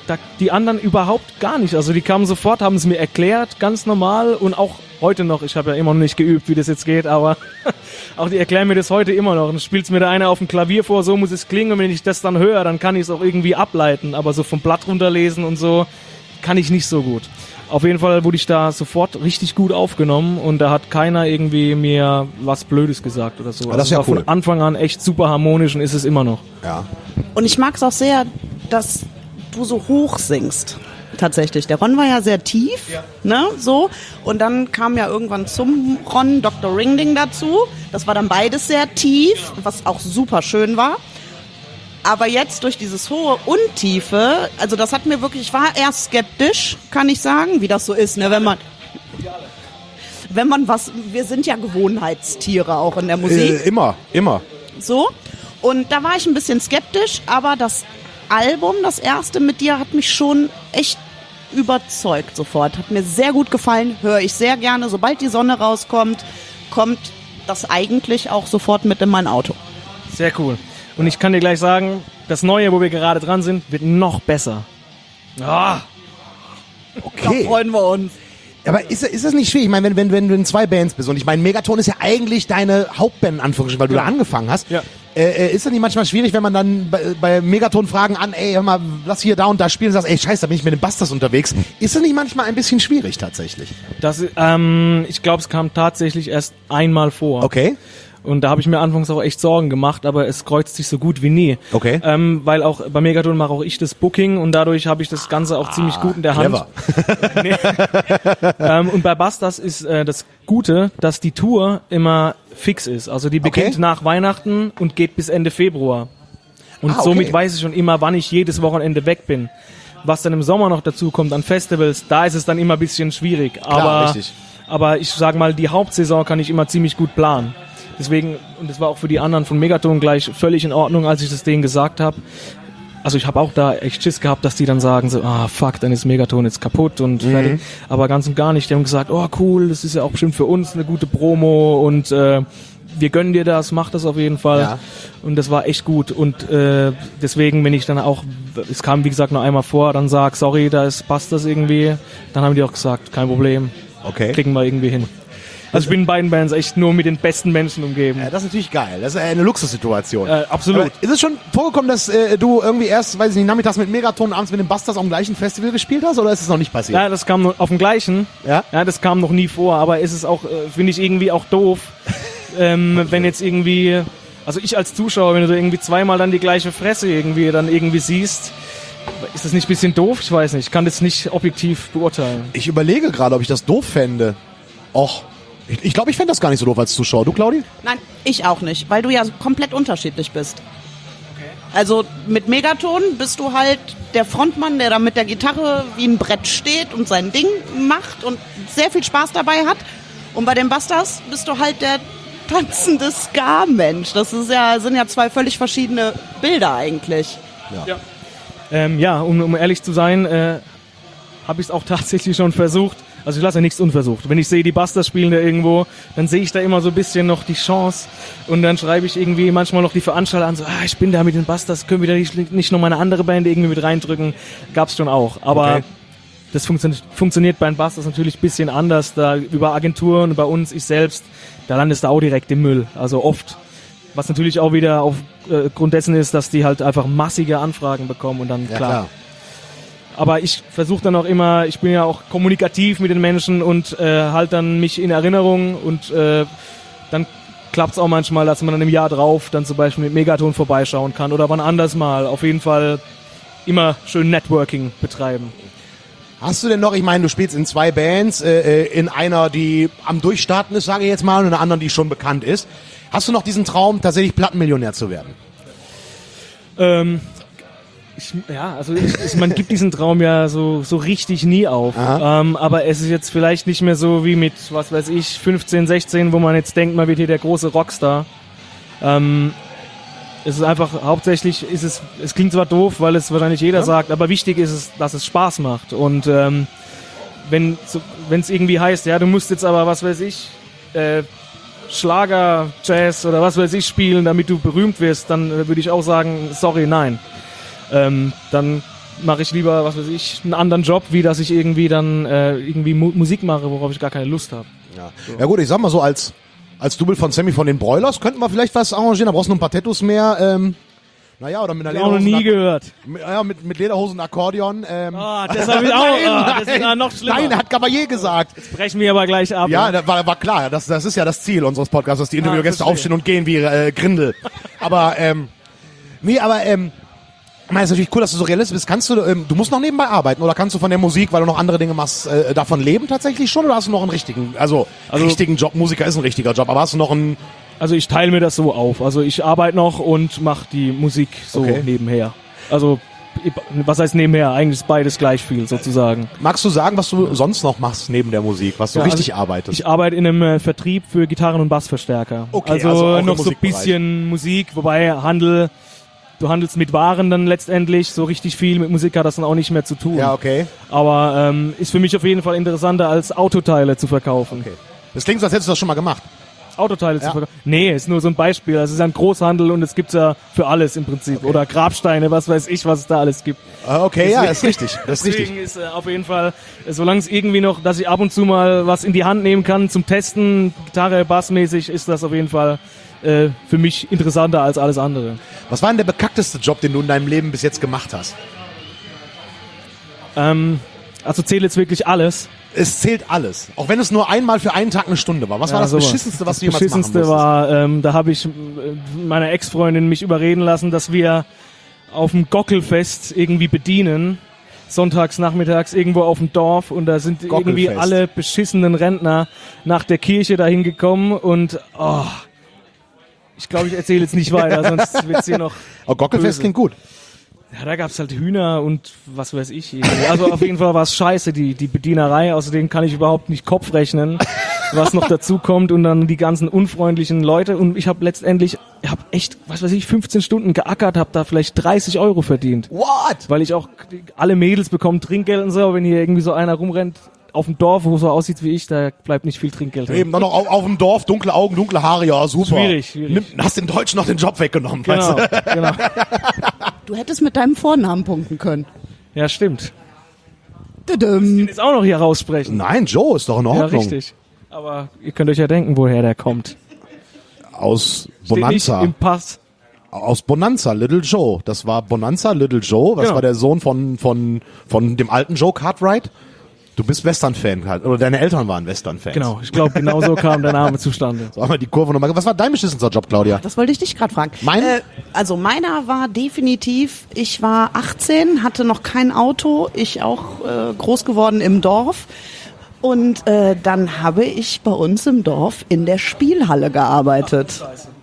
da, die anderen überhaupt gar nicht. Also die kamen sofort, haben es mir erklärt, ganz normal und auch heute noch. Ich habe ja immer noch nicht geübt, wie das jetzt geht, aber auch die erklären mir das heute immer noch. Dann spielt mir da einer auf dem Klavier vor, so muss es klingen und wenn ich das dann höre, dann kann ich es auch irgendwie ableiten. Aber so vom Blatt runterlesen und so kann ich nicht so gut. Auf jeden Fall wurde ich da sofort richtig gut aufgenommen und da hat keiner irgendwie mir was Blödes gesagt oder so. Aber das ist ja also war cool. Von Anfang an echt super harmonisch und ist es immer noch. Ja. Und ich mag es auch sehr, dass du so hoch singst. Tatsächlich. Der Ron war ja sehr tief, ja. ne, so. Und dann kam ja irgendwann zum Ron Doktor Ringding dazu. Das war dann beides sehr tief, was auch super schön war. Aber jetzt durch dieses hohe und Tiefe, also das hat mir wirklich, ich war erst skeptisch, kann ich sagen, wie das so ist, ne, wenn man, wenn man was, wir sind ja Gewohnheitstiere auch in der Musik. Äh, immer, immer. So. Und da war ich ein bisschen skeptisch, aber das Album, das erste mit dir, hat mich schon echt überzeugt sofort. Hat mir sehr gut gefallen, höre ich sehr gerne. Sobald die Sonne rauskommt, kommt das eigentlich auch sofort mit in mein Auto. Sehr cool. Und ich kann dir gleich sagen, das Neue, wo wir gerade dran sind, wird noch besser. Ah. Okay. Da freuen wir uns. Aber ist, ist das nicht schwierig? Ich meine, wenn, wenn, wenn du in zwei Bands bist und ich meine, Megaton ist ja eigentlich deine Hauptband, in Anführungsstrichen, weil du Ja. da angefangen hast. Ja. Äh, ist das nicht manchmal schwierig, wenn man dann bei, bei Megaton Fragen an, ey, hör mal, lass hier da und da spielen und sagst, ey, scheiße, da bin ich mit den Busters unterwegs. Ist das nicht manchmal ein bisschen schwierig tatsächlich? Das, ähm, ich glaube, es kam tatsächlich erst einmal vor. Okay. Und da habe ich mir anfangs auch echt Sorgen gemacht, aber es kreuzt sich so gut wie nie. Okay. Ähm, weil auch bei Megaton mache auch ich das Booking und dadurch habe ich das Ganze auch ziemlich gut in der Clever. Hand. Nee. ähm, und bei Busters ist äh, das Gute, dass die Tour immer fix ist. Also die beginnt Okay. nach Weihnachten und geht bis Ende Februar. Und Ah, okay. somit weiß ich schon immer, wann ich jedes Wochenende weg bin. Was dann im Sommer noch dazu kommt an Festivals, da ist es dann immer ein bisschen schwierig. Aber, richtig. aber ich sag mal, die Hauptsaison kann ich immer ziemlich gut planen. Deswegen, und das war auch für die anderen von Megaton gleich völlig in Ordnung, als ich das denen gesagt habe. Also ich habe auch da echt Schiss gehabt, dass die dann sagen so, ah fuck, dann ist Megaton jetzt kaputt und fertig. Aber ganz und gar nicht. Die haben gesagt, oh cool, das ist ja auch bestimmt für uns eine gute Promo und äh, wir gönnen dir das, mach das auf jeden Fall. Ja. Und das war echt gut. Und äh, deswegen, wenn ich dann auch, es kam wie gesagt nur einmal vor, dann sag, sorry, da ist, passt das irgendwie, dann haben die auch gesagt, kein Problem, Okay. kriegen wir irgendwie hin. Also ich bin in beiden Bands echt nur mit den besten Menschen umgeben. Ja, das ist natürlich geil. Das ist eine Luxussituation. Äh, absolut. Aber ist es schon vorgekommen, dass äh, du irgendwie erst, weiß ich nicht, nachmittags mit Megaton, abends mit den Busters am gleichen Festival gespielt hast, oder ist es noch nicht passiert? Ja, das kam noch auf dem gleichen. Ja? Ja, das kam noch nie vor, aber es ist auch, äh, finde ich irgendwie auch doof, ähm, wenn jetzt irgendwie, also ich als Zuschauer, wenn du irgendwie zweimal dann die gleiche Fresse irgendwie dann irgendwie siehst, ist das nicht ein bisschen doof? Ich weiß nicht, ich kann das nicht objektiv beurteilen. Ich überlege gerade, ob ich das doof fände. Och, ich, ich glaube, ich fände das gar nicht so doof als Zuschauer. Du, Claudi? Nein, ich auch nicht, weil du ja komplett unterschiedlich bist. Also mit Megaton bist du halt der Frontmann, der da mit der Gitarre wie ein Brett steht und sein Ding macht und sehr viel Spaß dabei hat. Und bei den Busters bist du halt der tanzende Ska-Mensch. Das ist ja, sind ja zwei völlig verschiedene Bilder eigentlich. Ja, ähm, ja um, um ehrlich zu sein, äh, habe ich es auch tatsächlich schon versucht. Also ich lasse ja nichts unversucht. Wenn ich sehe, die Busters spielen da irgendwo, dann sehe ich da immer so ein bisschen noch die Chance und dann schreibe ich irgendwie manchmal noch die Veranstalter an, so, ah, ich bin da mit den Busters, können wir da nicht, nicht noch mal eine andere Band irgendwie mit reindrücken? Gab's schon auch. Aber Okay. das funktio- funktioniert bei den Busters natürlich ein bisschen anders. Da über Agenturen und bei uns, ich selbst, da landest du auch direkt im Müll. Also oft. Was natürlich auch wieder aufgrund dessen ist, dass die halt einfach massige Anfragen bekommen und dann Ja, klar. klar. Aber ich versuche dann auch immer, ich bin ja auch kommunikativ mit den Menschen und äh, halt dann mich in Erinnerung und äh, dann klappt es auch manchmal, dass man dann im Jahr drauf dann zum Beispiel mit Megaton vorbeischauen kann oder wann anders mal. Auf jeden Fall immer schön Networking betreiben. Hast du denn noch, ich meine, du spielst in zwei Bands, äh, in einer, die am Durchstarten ist, sage ich jetzt mal, und in einer anderen, die schon bekannt ist. Hast du noch diesen Traum, tatsächlich Plattenmillionär zu werden? Ähm, ich, ja, also ich, ich, man gibt diesen Traum ja so, so richtig nie auf. Ähm, aber es ist jetzt vielleicht nicht mehr so wie mit, was weiß ich, fünfzehn, sechzehn, wo man jetzt denkt, man wird hier der große Rockstar. Ähm, es ist einfach, hauptsächlich ist es, es klingt zwar doof, weil es wahrscheinlich jeder Ja. sagt, aber wichtig ist es, dass es Spaß macht. Und ähm, wenn so, es irgendwie heißt, ja, du musst jetzt aber, was weiß ich, äh, Schlager, Jazz oder was weiß ich spielen, damit du berühmt wirst, dann äh, würde ich auch sagen, sorry, nein. Ähm, dann mache ich lieber, was weiß ich, einen anderen Job, wie dass ich irgendwie dann äh, irgendwie Mu- Musik mache, worauf ich gar keine Lust habe. Ja. ja gut, ich sag mal so, als, als Double von Sammy von den Broilers könnten wir vielleicht was arrangieren, da brauchst du noch ein paar Tattoos mehr. Ähm, naja, oder mit einer Hab ich auch noch nie Ak- gehört. mit, ja, mit, mit Lederhosen und Akkordeon. Ähm, Ah, das habe ich auch. Nein, ah, das ist ja nein, noch schlimmer. Nein, hat Caballé gesagt. Brechen wir aber gleich ab. Ja, ne? das war, war klar. Das, das ist ja das Ziel unseres Podcasts, dass die Interviewgäste verstehe. aufstehen und gehen wie äh, Grindel. Aber, ähm, nee, aber, ähm, ich meine, es ist natürlich cool, dass du so realistisch bist. Kannst du, ähm, du musst noch nebenbei arbeiten oder kannst du von der Musik, weil du noch andere Dinge machst, äh, davon leben tatsächlich schon oder hast du noch einen richtigen, also, Also- richtigen Job? Musiker ist ein richtiger Job, aber hast du noch einen, Also ich teile mir das so auf. Also ich arbeite noch und mache die Musik so Okay. nebenher. Also was heißt nebenher? Eigentlich ist beides gleich viel sozusagen. magst du sagen, was du sonst noch machst neben der Musik, was du Ja, richtig also arbeitest? Ich arbeite in einem äh, Vertrieb für Gitarren- und Bassverstärker. Okay, also, also auch im noch so ein Musikbereich. bisschen Musik, wobei Handel, du handelst mit Waren dann letztendlich. So richtig viel mit Musik hat das dann auch nicht mehr zu tun. Ja, okay. Aber ähm, ist für mich auf jeden Fall interessanter, als Autoteile zu verkaufen. Okay. Das klingt so, als hättest du das schon mal gemacht. Autoteile Ja. zu verkaufen. Nee, ist nur so ein Beispiel. Es ist ja ein Großhandel und es gibt's ja für alles im Prinzip. Oder Grabsteine, was weiß ich, was es da alles gibt. Ah, okay, ja, das ist richtig. Das ist richtig. Deswegen ist äh, auf jeden Fall, äh, solange es irgendwie noch, dass ich ab und zu mal was in die Hand nehmen kann zum Testen, Gitarre, Bassmäßig, ist das auf jeden Fall äh, für mich interessanter als alles andere. Was war denn der bekackteste Job, den du in deinem Leben bis jetzt gemacht hast? Ähm, also zählt jetzt wirklich alles. Es zählt alles. Auch wenn es nur einmal für einen Tag eine Stunde war. Was Ja, war das sowas. Beschissenste, was das du jemals Beschissenste machen musstest? war, ähm, da habe ich äh, meiner Ex-Freundin mich überreden lassen, dass wir auf dem Gockelfest irgendwie bedienen. Sonntags, nachmittags irgendwo auf dem Dorf und da sind irgendwie Gockelfest. alle beschissenen Rentner nach der Kirche dahin gekommen und oh, ich glaube, ich erzähle jetzt nicht weiter, sonst wird's hier noch Oh, Gockelfest böse. klingt gut. Ja, da gab's halt Hühner und was weiß ich. irgendwie. Also auf jeden Fall war es scheiße, die, die Bedienerei. Außerdem kann ich überhaupt nicht Kopf rechnen, was noch dazu kommt und dann die ganzen unfreundlichen Leute. Und ich habe letztendlich, ich habe echt, was weiß ich, fünfzehn Stunden geackert, habe da vielleicht dreißig Euro verdient. What? Weil ich auch, alle Mädels bekommen Trinkgeld und so. Wenn hier irgendwie so einer rumrennt auf dem Dorf, wo so aussieht wie ich, da bleibt nicht viel Trinkgeld drin. Eben, dann noch auf, auf dem Dorf, dunkle Augen, dunkle Haare, ja, super. Schwierig, schwierig. Nimm, hast den Deutschen noch den Job weggenommen, Genau, weißt du? genau. Du hättest mit deinem Vornamen punkten können. Ja, stimmt. Tudum. Jetzt auch noch hier raussprechen. Nein, Joe ist doch in Ja, Ordnung. richtig. Aber ihr könnt euch ja denken, woher der kommt. Aus Steht nicht Bonanza. im Pass. Aus Bonanza, Little Joe. Das war Bonanza, Little Joe. Das Genau. war der Sohn von, von, von dem alten Joe Cartwright. Du bist Western-Fan halt. Oder deine Eltern waren Western-Fans. Genau, ich glaube, genau so kam der Name zustande. So, einmal die Kurve nochmal. Was war dein beschissenster Job, Claudia? Das wollte ich dich gerade fragen. Mein? Äh, also meiner war definitiv, ich war achtzehn, hatte noch kein Auto, ich auch äh, groß geworden im Dorf. Und äh, dann habe ich bei uns im Dorf in der Spielhalle gearbeitet.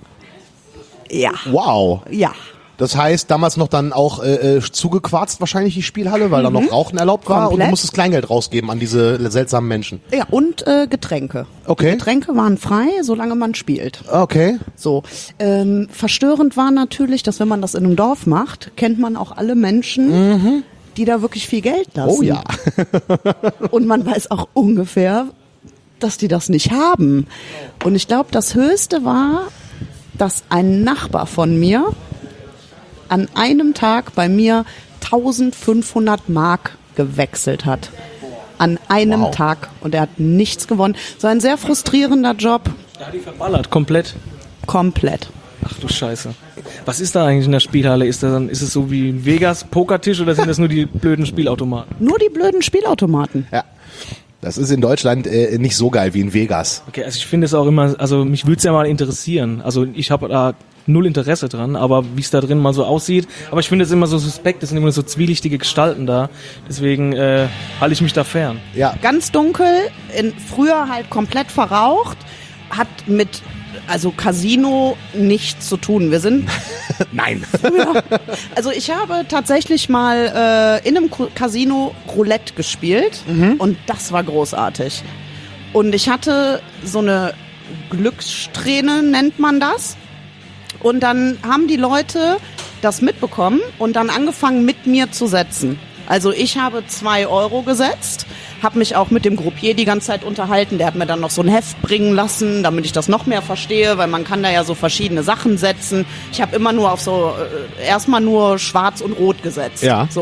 Ja, Wow. ja. Das heißt, damals noch dann auch äh, äh, zugequarzt wahrscheinlich die Spielhalle, weil da noch Rauchen erlaubt war und du Komplett. musstest Kleingeld rausgeben an diese seltsamen Menschen. Ja, und äh, Getränke. Okay. Die Getränke waren frei, solange man spielt. Okay. So. Ähm, verstörend war natürlich, dass wenn man das in einem Dorf macht, kennt man auch alle Menschen, die da wirklich viel Geld lassen. Oh ja. Und man weiß auch ungefähr, dass die das nicht haben. Und ich glaube, das Höchste war, dass ein Nachbar von mir an einem Tag bei mir eintausendfünfhundert Mark gewechselt hat. An einem Wow. Tag. Und er hat nichts gewonnen. So ein sehr frustrierender Job. Da hat die verballert, komplett. Komplett. Ach du Scheiße. Was ist da eigentlich in der Spielhalle? Ist, das dann, ist es so wie ein Vegas-Pokertisch oder sind das nur die blöden Spielautomaten? Nur die blöden Spielautomaten. Ja. Das ist in Deutschland äh, nicht so geil wie in Vegas. Okay, also ich finde es auch immer, also mich würde es ja mal interessieren. Also ich habe da null Interesse dran, aber wie es da drin mal so aussieht. Aber ich finde es immer so suspekt, es sind immer so zwielichtige Gestalten da. Deswegen äh, halte ich mich da fern. Ja. Ganz dunkel, in, früher halt komplett verraucht, hat mit also Casino nichts zu tun. Wir sind Nein. früher, also ich habe tatsächlich mal äh, in einem Ku- Casino Roulette gespielt und das war großartig. Und ich hatte so eine Glückssträhne, nennt man das. Und dann haben die Leute das mitbekommen und dann angefangen mit mir zu setzen. Also ich habe zwei Euro gesetzt, habe mich auch mit dem Groupier die ganze Zeit unterhalten. Der hat mir dann noch so ein Heft bringen lassen, damit ich das noch mehr verstehe, weil man kann da ja so verschiedene Sachen setzen. Ich habe immer nur auf so, äh, erstmal nur schwarz und rot gesetzt. Ja. So.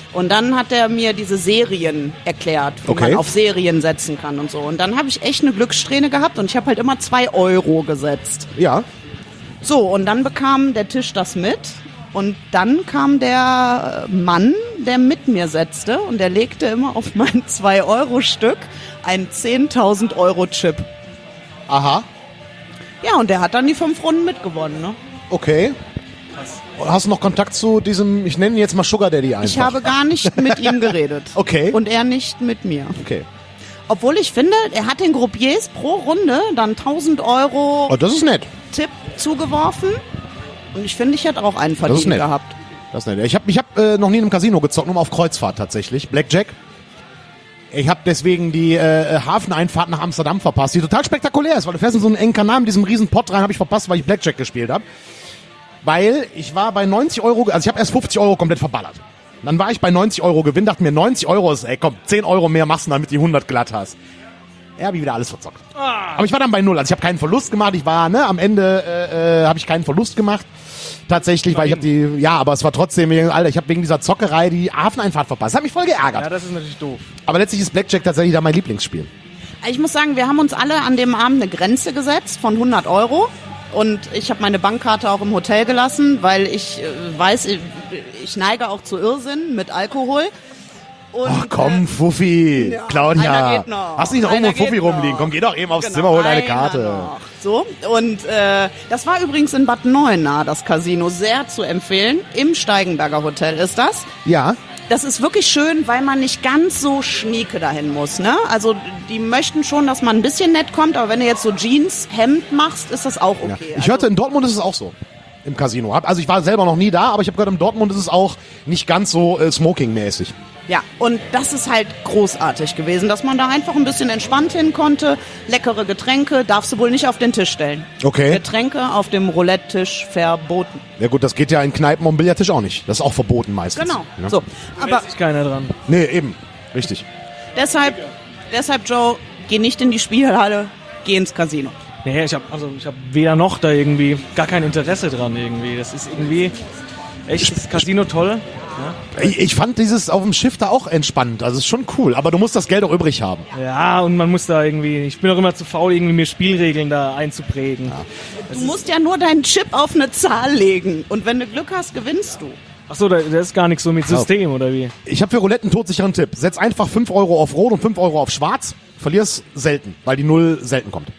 Und dann hat er mir diese Serien erklärt, wie Okay. man auf Serien setzen kann und so. Und dann habe ich echt eine Glückssträhne gehabt und ich habe halt immer zwei Euro gesetzt. Ja. So, und dann bekam der Tisch das mit. Und dann kam der Mann, der mit mir setzte und der legte immer auf mein zwei Euro Stück ein zehntausend Euro Chip. Aha. Ja, und der hat dann die fünf Runden mitgewonnen, ne? Okay. Hast du noch Kontakt zu diesem, ich nenne ihn jetzt mal Sugar Daddy einfach? Ich habe gar nicht mit ihm geredet. Okay. Und er nicht mit mir. Okay. Obwohl ich finde, er hat den Groupiers pro Runde dann tausend Euro Oh, das ist nett. Tipp zugeworfen. Und ich finde, ich hätte auch einen ist verdient nett. gehabt. Das ist nett. Ich habe ich hab, äh, noch nie in einem Casino gezockt, nur mal auf Kreuzfahrt tatsächlich. Blackjack. Ich habe deswegen die äh, Hafeneinfahrt nach Amsterdam verpasst, die total spektakulär ist, weil du fährst in so einen engen Kanal mit diesem riesen Pott rein, habe ich verpasst, weil ich Blackjack gespielt habe. Weil ich war bei neunzig Euro, also ich habe erst fünfzig Euro komplett verballert. Dann war ich bei neunzig Euro Gewinn, dachte mir, neunzig Euro ist, ey komm, zehn Euro mehr machst du, damit die hundert glatt hast. Ja, habe ich wieder alles verzockt. Aber ich war dann bei null, also ich habe keinen Verlust gemacht, ich war, ne, am Ende äh, äh, habe ich keinen Verlust gemacht. Tatsächlich, weil ich habe die, ja, aber es war trotzdem, Alter, ich habe wegen dieser Zockerei die Hafeneinfahrt verpasst. Das hat mich voll geärgert. Ja, das ist natürlich doof. Aber letztlich ist Blackjack tatsächlich da mein Lieblingsspiel. Ich muss sagen, wir haben uns alle an dem Abend eine Grenze gesetzt von hundert Euro. Und ich habe meine Bankkarte auch im Hotel gelassen, weil ich äh, weiß, ich, ich neige auch zu Irrsinn mit Alkohol. Und, Ach komm, äh, Fuffi, ja, Claudia. einer geht noch. Hast du nicht noch irgendwo Einer einen Fuffi geht rumliegen? noch. Komm, geh doch eben aufs Genau, Zimmer, hol deine einer Karte. noch. So, und äh, das war übrigens in Bad Neuenahr, das Casino, sehr zu empfehlen. Im Steigenberger Hotel ist das. Ja, Das ist wirklich schön, weil man nicht ganz so schnieke dahin muss, ne? Also die möchten schon, dass man ein bisschen nett kommt, aber wenn du jetzt so Jeans, Hemd machst, ist das auch ja. okay. Ich hörte, in Dortmund ist es auch so. Im Casino. Hab- Also ich war selber noch nie da, aber ich habe gehört, in Dortmund ist es auch nicht ganz so äh, smoking-mäßig. Ja, und das ist halt großartig gewesen, dass man da einfach ein bisschen entspannt hin konnte. Leckere Getränke darfst du wohl nicht auf den Tisch stellen. Okay. Getränke auf dem Roulette-Tisch verboten. Ja gut, das geht ja in Kneipen und Billardtisch auch nicht. Das ist auch verboten meistens. Genau. Ja. So, aber Hält sich keiner dran. Nee, eben. Richtig. deshalb, deshalb Joe, geh nicht in die Spielhalle, geh ins Casino. Nee, ich habe also ich habe weder noch da irgendwie gar kein Interesse dran irgendwie. Das ist irgendwie echt das Casino toll. Ja. Ich, ich fand dieses auf dem Schiff da auch entspannt. Also ist schon cool. Aber du musst das Geld auch übrig haben. Ja, und man muss da irgendwie, ich bin auch immer zu faul, irgendwie mir Spielregeln da einzuprägen. Du musst ja nur deinen Chip auf eine Zahl legen und wenn du Glück hast, gewinnst du. Ach so, da, das ist gar nichts so mit System, oder wie? Ich habe für Roulette einen todsicheren Tipp. Setz einfach fünf Euro auf Rot und fünf Euro auf Schwarz. Verlierst selten, weil die Null selten kommt.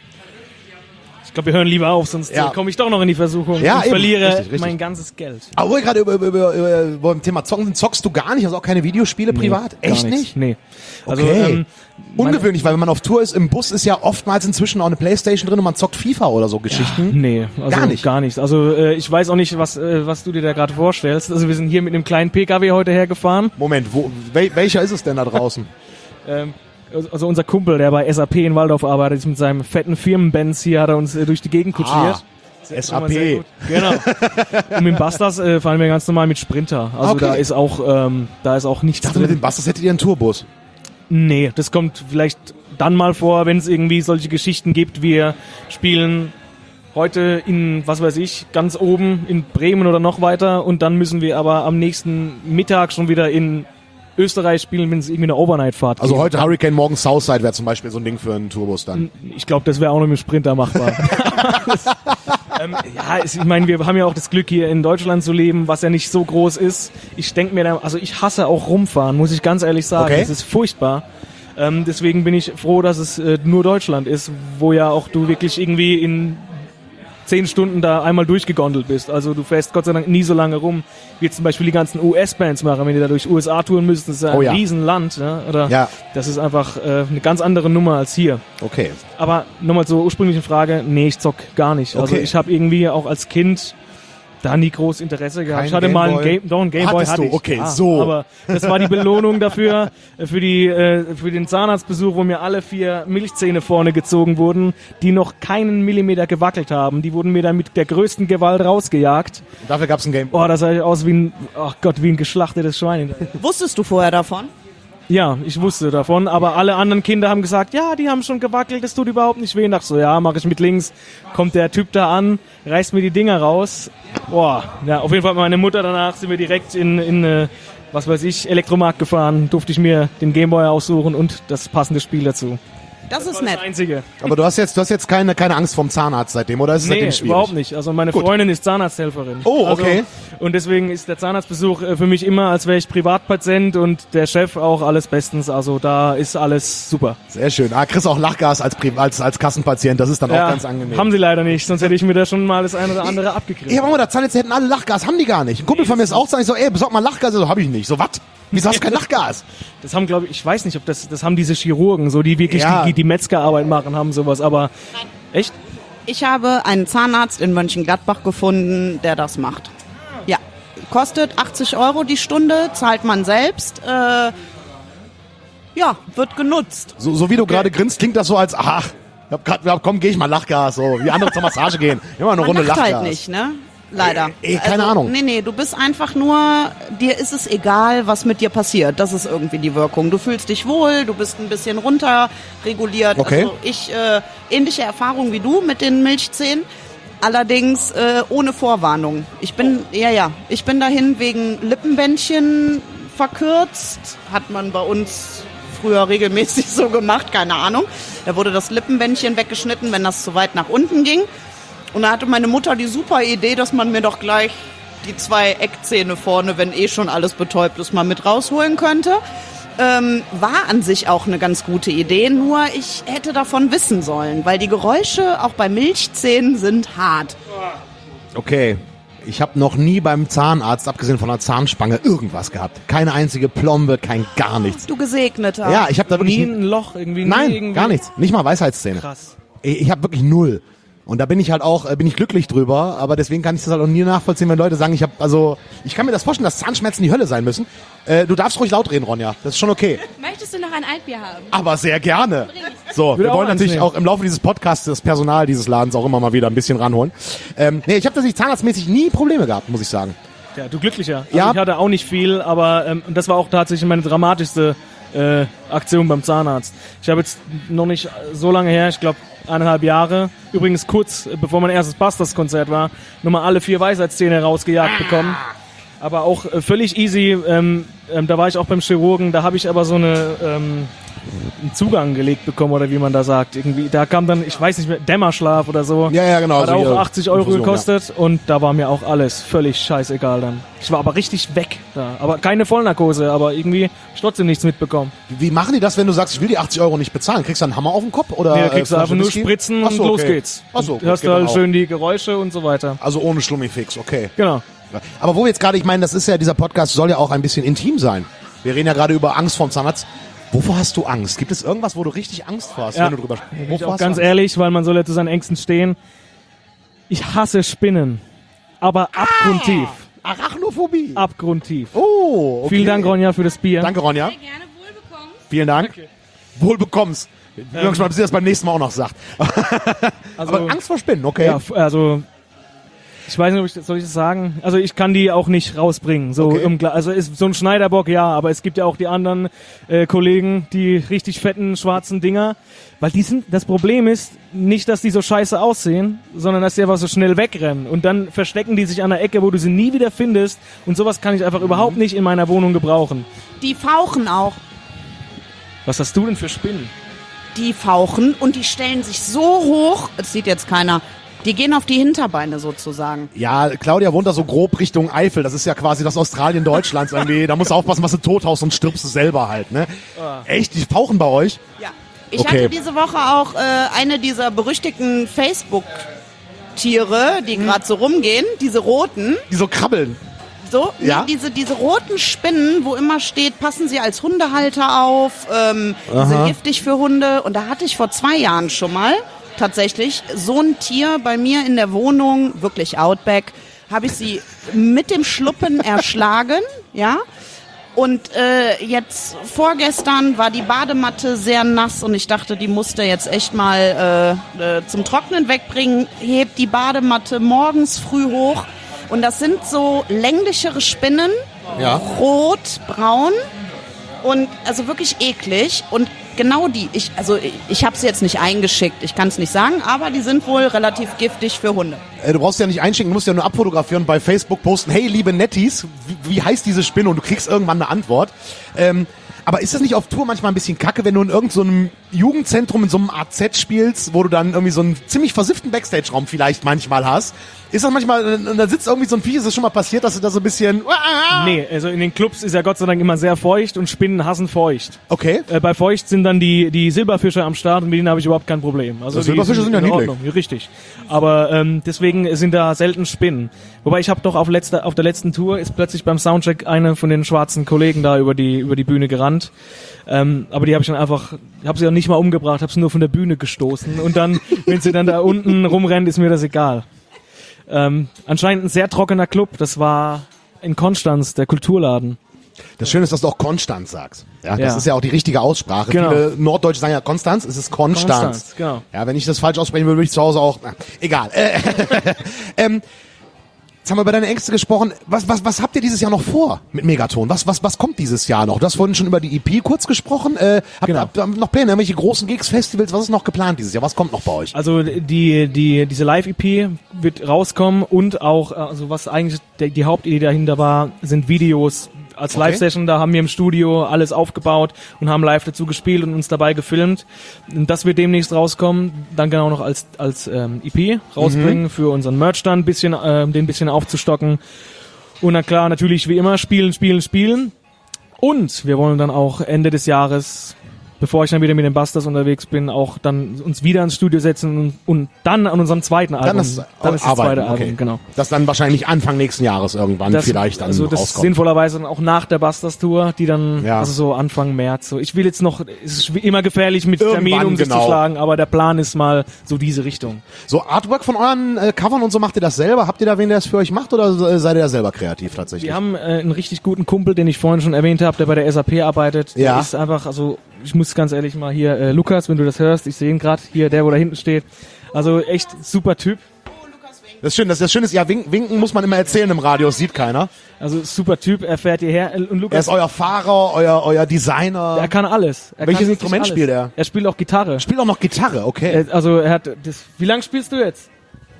Ich glaube, wir hören lieber auf, sonst Ja. äh, komme ich doch noch in die Versuchung Ja, und eben. verliere Richtig, richtig. mein ganzes Geld. Aber wo wir gerade über, über, über, über, über dem Thema Zocken sind, zockst du gar nicht? Also auch keine Videospiele privat? Gar Echt nichts. nicht? Nee. Also, Okay. ähm, meine- Ungewöhnlich, weil wenn man auf Tour ist, im Bus ist ja oftmals inzwischen auch eine Playstation drin und man zockt FIFA oder so Geschichten. Nee, also Gar nicht? Gar nichts. Also äh, ich weiß auch nicht, was, äh, was du dir da gerade vorstellst. Also wir sind hier mit einem kleinen P K W heute hergefahren. Moment, wo, wel, welcher ist es denn da draußen? Ähm, also unser Kumpel, der bei S A P in Waldorf arbeitet, ist mit seinem fetten Firmenbenz hier, hat er uns äh, durch die Gegend kutschiert. S Immer A sehr P. gut. Genau. Und mit dem Bastas äh, fahren wir ganz normal mit Sprinter. Also Okay. da ist auch, ähm, da ist auch nichts Ich dachte, mit drin. dem Bastas hättet ihr einen Tourbus. Nee, das kommt vielleicht dann mal vor, wenn es irgendwie solche Geschichten gibt. Wir spielen heute in, was weiß ich, ganz oben in Bremen oder noch weiter und dann müssen wir aber am nächsten Mittag schon wieder in Österreich spielen, wenn es irgendwie eine Overnight-Fahrt Also gibt. heute Hurricane, morgen Southside wäre zum Beispiel so ein Ding für einen Tourbus dann. Ich glaube, das wäre auch noch mit dem Sprinter machbar. das, ähm, ja, es, ich meine, wir haben ja auch das Glück, hier in Deutschland zu leben, was ja nicht so groß ist. Ich denke mir, da, also ich hasse auch rumfahren, muss ich ganz ehrlich sagen. Okay. Es ist furchtbar. Ähm, deswegen bin ich froh, dass es äh, nur Deutschland ist, wo ja auch du wirklich irgendwie in zehn Stunden da einmal durchgegondelt bist. Also du fährst Gott sei Dank nie so lange rum, wie zum Beispiel die ganzen U S-Bands machen, wenn die da durch U S A touren müssen. Das ist ja Oh ein ja. Riesenland. Ne? Oder Ja. Das ist einfach äh, eine ganz andere Nummer als hier. Okay. Aber nochmal zur ursprünglichen Frage, nee, ich zock gar nicht. Also Okay. ich habe irgendwie auch als Kind da nie groß Interesse gehabt. Kein ich hatte mal einen Gameboy? Game, doch, einen Gameboy Hattest hatte du? ich. Okay, ja, so. Aber das war die Belohnung dafür, äh, für die, äh, für den Zahnarztbesuch, wo mir alle vier Milchzähne vorne gezogen wurden, die noch keinen Millimeter gewackelt haben. Die wurden mir dann mit der größten Gewalt rausgejagt. Und dafür gab es ein Game. Boah, das sah ich aus wie ein, ach Gott, wie ein geschlachtetes Schwein. Wusstest du vorher davon? Ja, ich wusste davon, aber alle anderen Kinder haben gesagt, ja, die haben schon gewackelt, das tut überhaupt nicht weh. Und dachte so, ja, mache ich mit links. Kommt der Typ da an, reißt mir die Dinger raus. Boah, ja, auf jeden Fall meine Mutter danach sind wir direkt in, in, äh, was weiß ich, Elektromarkt gefahren, durfte ich mir den Gameboy aussuchen und das passende Spiel dazu. Das ist Das nett. Einzige. Aber du hast jetzt, du hast jetzt keine, keine Angst vorm Zahnarzt seitdem, oder ist es Nee, seitdem schwierig? überhaupt nicht. Also meine Gut. Freundin ist Zahnarzthelferin. Oh, okay. Also, und deswegen ist der Zahnarztbesuch äh, für mich immer, als wäre ich Privatpatient und der Chef auch alles bestens. Also da ist alles super. Sehr schön. Ah, kriegst auch Lachgas als, Pri- als, als Kassenpatient, das ist dann auch ganz angenehm. haben sie leider nicht, sonst hätte ich mir da schon mal das eine oder andere abgekriegt. Ja, Mama, da Zahnärzte hätten alle Lachgas, haben die gar nicht. Ein Kumpel von mir ist auch Zahnarzt, ich so, ey, besorg mal Lachgas, so, hab ich nicht. So, was? Wieso hast du kein Lachgas? Das haben, glaube ich, ich weiß nicht, ob das, das haben diese Chirurgen, so die wirklich Ja. die, die Metzgerarbeit machen, haben sowas, aber echt? Ich habe einen Zahnarzt in Mönchengladbach gefunden, der das macht. Ja, kostet achtzig Euro die Stunde, zahlt man selbst. Äh, ja, wird genutzt. So, so wie du gerade grinst, klingt das so als, ach, ich hab grad, ja, komm, geh ich mal Lachgas, so, wie andere zur Massage gehen. Immer eine Man Runde lacht Lachgas. halt nicht, ne? Leider. Äh, äh, keine Ahnung. Nee, nee, du bist einfach nur, dir ist es egal, was mit dir passiert. Das ist irgendwie die Wirkung. Du fühlst dich wohl, du bist ein bisschen runterreguliert. Okay. Also ich, äh, ähnliche Erfahrung wie du mit den Milchzähnen. Allerdings äh, ohne Vorwarnung. Ich bin, ja, ja, ich bin dahin wegen Lippenbändchen verkürzt. Hat man bei uns früher regelmäßig so gemacht, keine Ahnung. Da wurde das Lippenbändchen weggeschnitten, wenn das zu weit nach unten ging. Und da hatte meine Mutter die super Idee, dass man mir doch gleich die zwei Eckzähne vorne, wenn eh schon alles betäubt ist, mal mit rausholen könnte. Ähm, war an sich auch eine ganz gute Idee, nur ich hätte davon wissen sollen, weil die Geräusche auch bei Milchzähnen sind hart. Okay. Ich habe noch nie beim Zahnarzt, abgesehen von einer Zahnspange, irgendwas gehabt. Keine einzige Plombe, kein gar nichts. Du Gesegneter. Ja, ich habe da wirklich... Nie ein Loch irgendwie. Nie Nein, irgendwie. gar nichts. Nicht mal Weisheitszähne. Krass. Ich habe wirklich null. Und da bin ich halt auch, äh, bin ich glücklich drüber, aber deswegen kann ich das halt auch nie nachvollziehen, wenn Leute sagen, ich habe, also, ich kann mir das vorstellen, dass Zahnschmerzen die Hölle sein müssen. Äh, du darfst ruhig laut reden, Ronja, das ist schon okay. Möchtest du noch ein Altbier haben? Aber sehr gerne. So, wir auch wollen eins natürlich nehmen. auch im Laufe dieses Podcasts das Personal dieses Ladens auch immer mal wieder ein bisschen ranholen. Ähm, nee, ich habe tatsächlich zahnarztmäßig nie Probleme gehabt, muss ich sagen. Ja, du glücklicher. Also Ja. Ich hatte auch nicht viel, aber ähm, das war auch tatsächlich meine dramatischste äh, Aktion beim Zahnarzt. Ich habe jetzt noch nicht so lange her, ich glaube eineinhalb Jahre, übrigens kurz äh, bevor mein erstes Busters-Konzert war, nochmal alle vier Weisheitszähne rausgejagt bekommen. Aber auch äh, völlig easy. Ähm, ähm, da war ich auch beim Chirurgen, da habe ich aber so eine ähm, einen Zugang gelegt bekommen oder wie man da sagt. Irgendwie, da kam dann, ich weiß nicht mehr, Dämmerschlaf oder so. Ja, ja, genau. Hat so auch hier achtzig Euro Infusion, gekostet und da war mir auch alles völlig scheißegal dann. Ich war aber richtig weg da. Aber keine Vollnarkose, aber irgendwie hab ich trotzdem nichts mitbekommen. Ja. Wie machen die das, wenn du sagst, ich will die achtzig Euro nicht bezahlen? Kriegst du einen Hammer auf den Kopf? Oder, Nee, da kriegst äh, du einfach Flasche nur Whisky? Spritzen Ach so, und los okay. geht's. Ach so, Und gut, hörst geht du dann halt auch. schön die Geräusche und so weiter. Also ohne Schlummifix, okay. Genau. Aber wo wir jetzt gerade, ich meine, das ist ja, dieser Podcast soll ja auch ein bisschen intim sein. Wir reden ja gerade über Angst vorm Zahnarzt. Wovor hast du Angst? Gibt es irgendwas, wo du richtig Angst vor hast, Ja. wenn du drüber sprichst? Bin ich auch ganz ehrlich, weil man soll ja zu seinen Ängsten stehen. Ich hasse Spinnen. Aber abgrundtief. Arachnophobie. Abgrundtief. Oh, okay. Vielen Dank, Ronja, für das Bier. Danke, Ronja. Sehr gerne wohlbekommen. Vielen Dank. Wohl bekommst. Ich bin Ähm. gespannt, bis sie das beim nächsten Mal auch noch sagt. Also, Aber Angst vor Spinnen, okay. ja, f- also ich weiß nicht, ob ich das, soll ich das sagen? Also ich kann die auch nicht rausbringen. So Okay. im, Gla- also ist so ein Schneiderbock, ja, aber es gibt ja auch die anderen äh, Kollegen, die richtig fetten schwarzen Dinger, weil die sind. Das Problem ist nicht, dass die so scheiße aussehen, sondern dass die einfach so schnell wegrennen und dann verstecken die sich an der Ecke, wo du sie nie wieder findest und sowas kann ich einfach überhaupt nicht in meiner Wohnung gebrauchen. Die fauchen auch. Was hast du denn für Spinnen? Die fauchen und die stellen sich so hoch, das sieht jetzt keiner, die gehen auf die Hinterbeine sozusagen. Ja, Claudia wohnt da so grob Richtung Eifel. Das ist ja quasi das Australien Deutschlands irgendwie. Da musst du aufpassen, was du tot haust und stirbst du selber halt, ne? Echt? Die fauchen bei euch? Ja. Ich Okay. hatte diese Woche auch äh, eine dieser berüchtigten Facebook-Tiere, die gerade so rumgehen, diese roten. Die so krabbeln. So, Ja. nee, diese, diese roten Spinnen, wo immer steht, passen Sie als Hundehalter auf, ähm, die sind giftig für Hunde. Und da hatte ich vor zwei Jahren schon mal tatsächlich so ein Tier bei mir in der Wohnung, wirklich Outback, habe ich sie mit dem Schluppen erschlagen, ja. Und äh, jetzt vorgestern war die Badematte sehr nass und ich dachte, die musste jetzt echt mal äh, äh, zum Trocknen wegbringen. Hebt die Badematte morgens früh hoch und das sind so länglichere Spinnen, Ja. rot, braun und also wirklich eklig. Und genau die. Ich, also ich, ich habe sie jetzt nicht eingeschickt, ich kann es nicht sagen, aber die sind wohl relativ giftig für Hunde. Äh, du brauchst ja nicht einschicken, du musst ja nur abfotografieren und bei Facebook posten, hey, liebe Netties, wie, wie heißt diese Spinne? Und du kriegst irgendwann eine Antwort. Ähm, aber ist das nicht auf Tour manchmal ein bisschen kacke, wenn du in irgendeinem so einem Jugendzentrum in so einem A Z spielst, wo du dann irgendwie so einen ziemlich versifften Backstage-Raum vielleicht manchmal hast? Ist das manchmal, und da sitzt irgendwie so ein Viech, ist das schon mal passiert, dass du da so ein bisschen... Nee, also in den Clubs ist ja Gott sei Dank immer sehr feucht und Spinnen hassen feucht. Okay. Äh, bei feucht sind dann die, die Silberfische am Start und mit denen habe ich überhaupt kein Problem. Also Die Silberfische sind ja in niedlich. Ordnung, richtig. Aber ähm, deswegen sind da selten Spinnen. Wobei ich habe doch auf, letzter, auf der letzten Tour ist plötzlich beim Soundcheck eine von den schwarzen Kollegen da über die, über die Bühne gerannt. Ähm, aber die habe ich dann einfach, habe sie auch nicht mal umgebracht, habe sie nur von der Bühne gestoßen. Und dann, wenn sie dann da unten rumrennt, ist mir das egal. Ähm, anscheinend ein sehr trockener Club. Das war in Konstanz, der Kulturladen. Das Schöne ist, dass du auch Konstanz sagst. Ja, das Ja. ist ja auch die richtige Aussprache. Genau. Viele Norddeutsche sagen ja Konstanz, es ist Konstanz. Konstanz, genau. Ja, wenn ich das falsch aussprechen würde, würde ich zu Hause auch... Na, egal. Äh, ähm, jetzt haben wir über deine Ängste gesprochen. Was, was, was habt ihr dieses Jahr noch vor mit Megaton? Was, was, was kommt dieses Jahr noch? Du hast vorhin schon über die E P kurz gesprochen. Äh, habt, Genau. habt ihr noch Pläne? Irgendwelche großen Gigs, Festivals? Was ist noch geplant dieses Jahr? Was kommt noch bei euch? Also die, die, diese Live-E P wird rauskommen und auch, also was eigentlich der, die Hauptidee dahinter war, sind Videos als Okay. Live-Session. Da haben wir im Studio alles aufgebaut und haben live dazu gespielt und uns dabei gefilmt. Und das wird demnächst rauskommen. Dann genau noch als, als ähm, E P rausbringen Mhm. für unseren Merch dann ein bisschen, äh, den ein bisschen aufzustocken. Und na klar, natürlich wie immer spielen, spielen, spielen. Und wir wollen dann auch Ende des Jahres, bevor ich dann wieder mit den Busters unterwegs bin, auch dann uns wieder ins Studio setzen und, und dann an unserem zweiten Album. Dann das, dann ist das Arbeiten, zweite okay. Album, genau. Das dann wahrscheinlich Anfang nächsten Jahres irgendwann Das, vielleicht dann also das rauskommt. sinnvollerweise dann auch nach der Busters Tour, die dann Ja. also so Anfang März. So, ich will jetzt noch, es ist wie immer gefährlich mit Irgendwann, Terminen um sich genau. zu schlagen, aber der Plan ist mal so diese Richtung. So Artwork von euren äh, Covern und so, macht ihr das selber? Habt ihr da wen, der das für euch macht, oder äh, seid ihr da selber kreativ tatsächlich? Wir haben äh, einen richtig guten Kumpel, den ich vorhin schon erwähnt habe, der bei der S A P arbeitet. Der Ja. ist einfach, also ich muss ganz ehrlich mal hier, äh, Lukas, wenn du das hörst, ich sehe ihn gerade hier, der, wo da hinten steht. Also echt super Typ. Das ist schön, das, das Schöne ist, ja, winken, winken muss man immer erzählen im Radio, das sieht keiner. Also super Typ, er fährt hierher. Und Er Lukas, ist euer Fahrer, euer, euer Designer. er kann alles. Er Welches kann wirklich Instrument alles. spielt er? Er spielt auch Gitarre. Spielt auch noch Gitarre, okay. Er, also er hat das. Wie lange spielst du jetzt?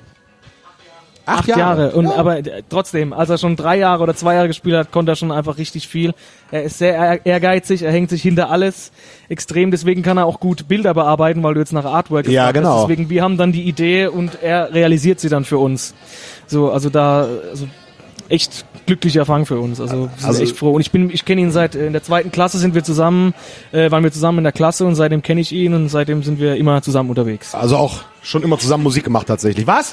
Acht Jahre. Und aber äh, trotzdem, als er schon drei Jahre oder zwei Jahre gespielt hat, konnte er schon einfach richtig viel. Er ist sehr ehr- ehrgeizig, er hängt sich hinter alles extrem, deswegen kann er auch gut Bilder bearbeiten, weil du jetzt nach Artwork Ja, gefragt genau. hast. Deswegen, wir haben dann die Idee und er realisiert sie dann für uns. So, also da, also echt glücklicher Fang für uns. Also, wir sind Also- echt froh. Und ich bin, ich kenne ihn seit äh, in der zweiten Klasse sind wir zusammen, äh, waren wir zusammen in der Klasse und seitdem kenne ich ihn und seitdem sind wir immer zusammen unterwegs. Also auch schon immer zusammen Musik gemacht tatsächlich. Was?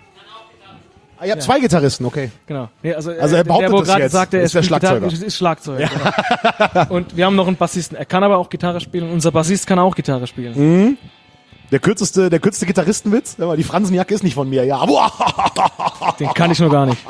Ah, ihr habt zwei Gitarristen, okay. Genau. Nee, also, Also er äh, behauptet der, wo das gerade jetzt. sagte, er Ist der spielt Schlagzeuger. Gitarre, ist Schlagzeug. Genau. Und wir haben noch einen Bassisten. Er kann aber auch Gitarre spielen. Unser Bassist kann auch Gitarre spielen. Mhm. Der kürzeste, der kürzeste Gitarristenwitz? Aber die Fransenjacke ist nicht von mir, ja. Den kann ich noch gar nicht.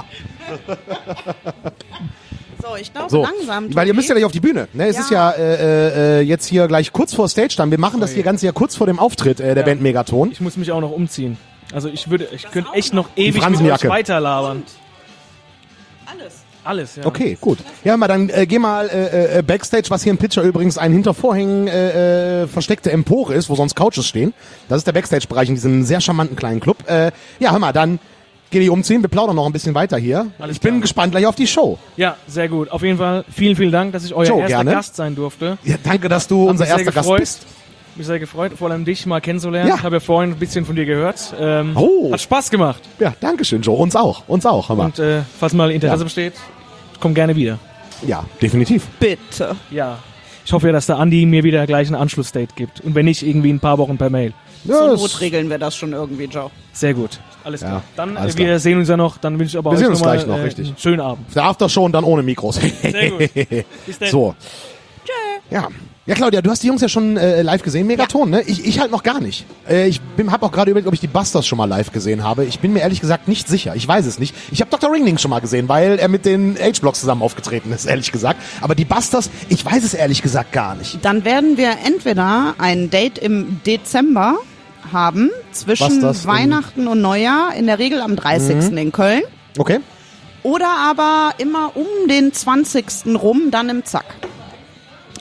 So, ich glaube So, langsam. weil ihr Tobi. müsst ja gleich auf die Bühne. Ne? Es Ja. ist ja äh, äh, jetzt hier gleich kurz vor Stage dann. Wir machen das hier Ganze ja kurz vor dem Auftritt äh, der Ja. Band Megaton. Ich muss mich auch noch umziehen. Also ich würde, ich könnte echt noch ewig mit euch Fransenjacke. weiterlabern. Alles. Alles, ja. Okay, gut. Ja, mal dann äh, geh mal äh, äh, Backstage, was hier im Pitcher übrigens ein hinter Vorhängen äh, äh, versteckte Empore ist, wo sonst Couches stehen. Das ist der Backstage-Bereich in diesem sehr charmanten kleinen Club. Äh, ja, hör mal, dann geh dich umziehen. Wir plaudern noch ein bisschen weiter hier. Alles ich bin klar. gespannt gleich auf die Show. Ja, sehr gut. Auf jeden Fall vielen, vielen Dank, dass ich euer Joe, erster gerne. Gast sein durfte. Ja, danke, dass du unser mich sehr erster Gast gefreut. bist. Mich sehr gefreut, vor allem dich mal kennenzulernen. Ja. Ich habe ja vorhin ein bisschen von dir gehört. Ähm, Oh. Hat Spaß gemacht. Ja, danke schön, Joe. Uns auch. Uns auch. Hör mal. Und äh, falls mal Interesse Ja. besteht, komm gerne wieder. Ja, definitiv. Bitte. Ja. Ich hoffe ja, dass der Andi mir wieder gleich ein Anschlussdate gibt. Und wenn nicht, irgendwie in ein paar Wochen per Mail. Ja, Zur das- Not regeln wir das schon irgendwie, Joe. Sehr gut. Alles Ja, klar. Dann, alles äh, wir klar. sehen uns ja noch. Dann wünsche ich aber Wir euch sehen uns noch mal, gleich noch, äh, richtig. einen schönen Abend. Der Aftershow und dann ohne Mikros. Sehr gut. Bis dann. So. Ja. Ja, Claudia, du hast die Jungs ja schon äh, live gesehen, Megaton, ne? Ich, ich halt noch gar nicht. Äh, ich habe auch gerade überlegt, ob ich die Busters schon mal live gesehen habe. Ich bin mir ehrlich gesagt nicht sicher. Ich weiß es nicht. Ich habe Doktor Ringling schon mal gesehen, weil er mit den H-Blocks zusammen aufgetreten ist, ehrlich gesagt. Aber die Busters, ich weiß es ehrlich gesagt gar nicht. Dann werden wir entweder ein Date im Dezember haben, zwischen Busters im- Weihnachten und Neujahr, in der Regel am dreißigsten in Köln. Okay? Oder aber immer um den zwanzigsten rum, dann im Zack.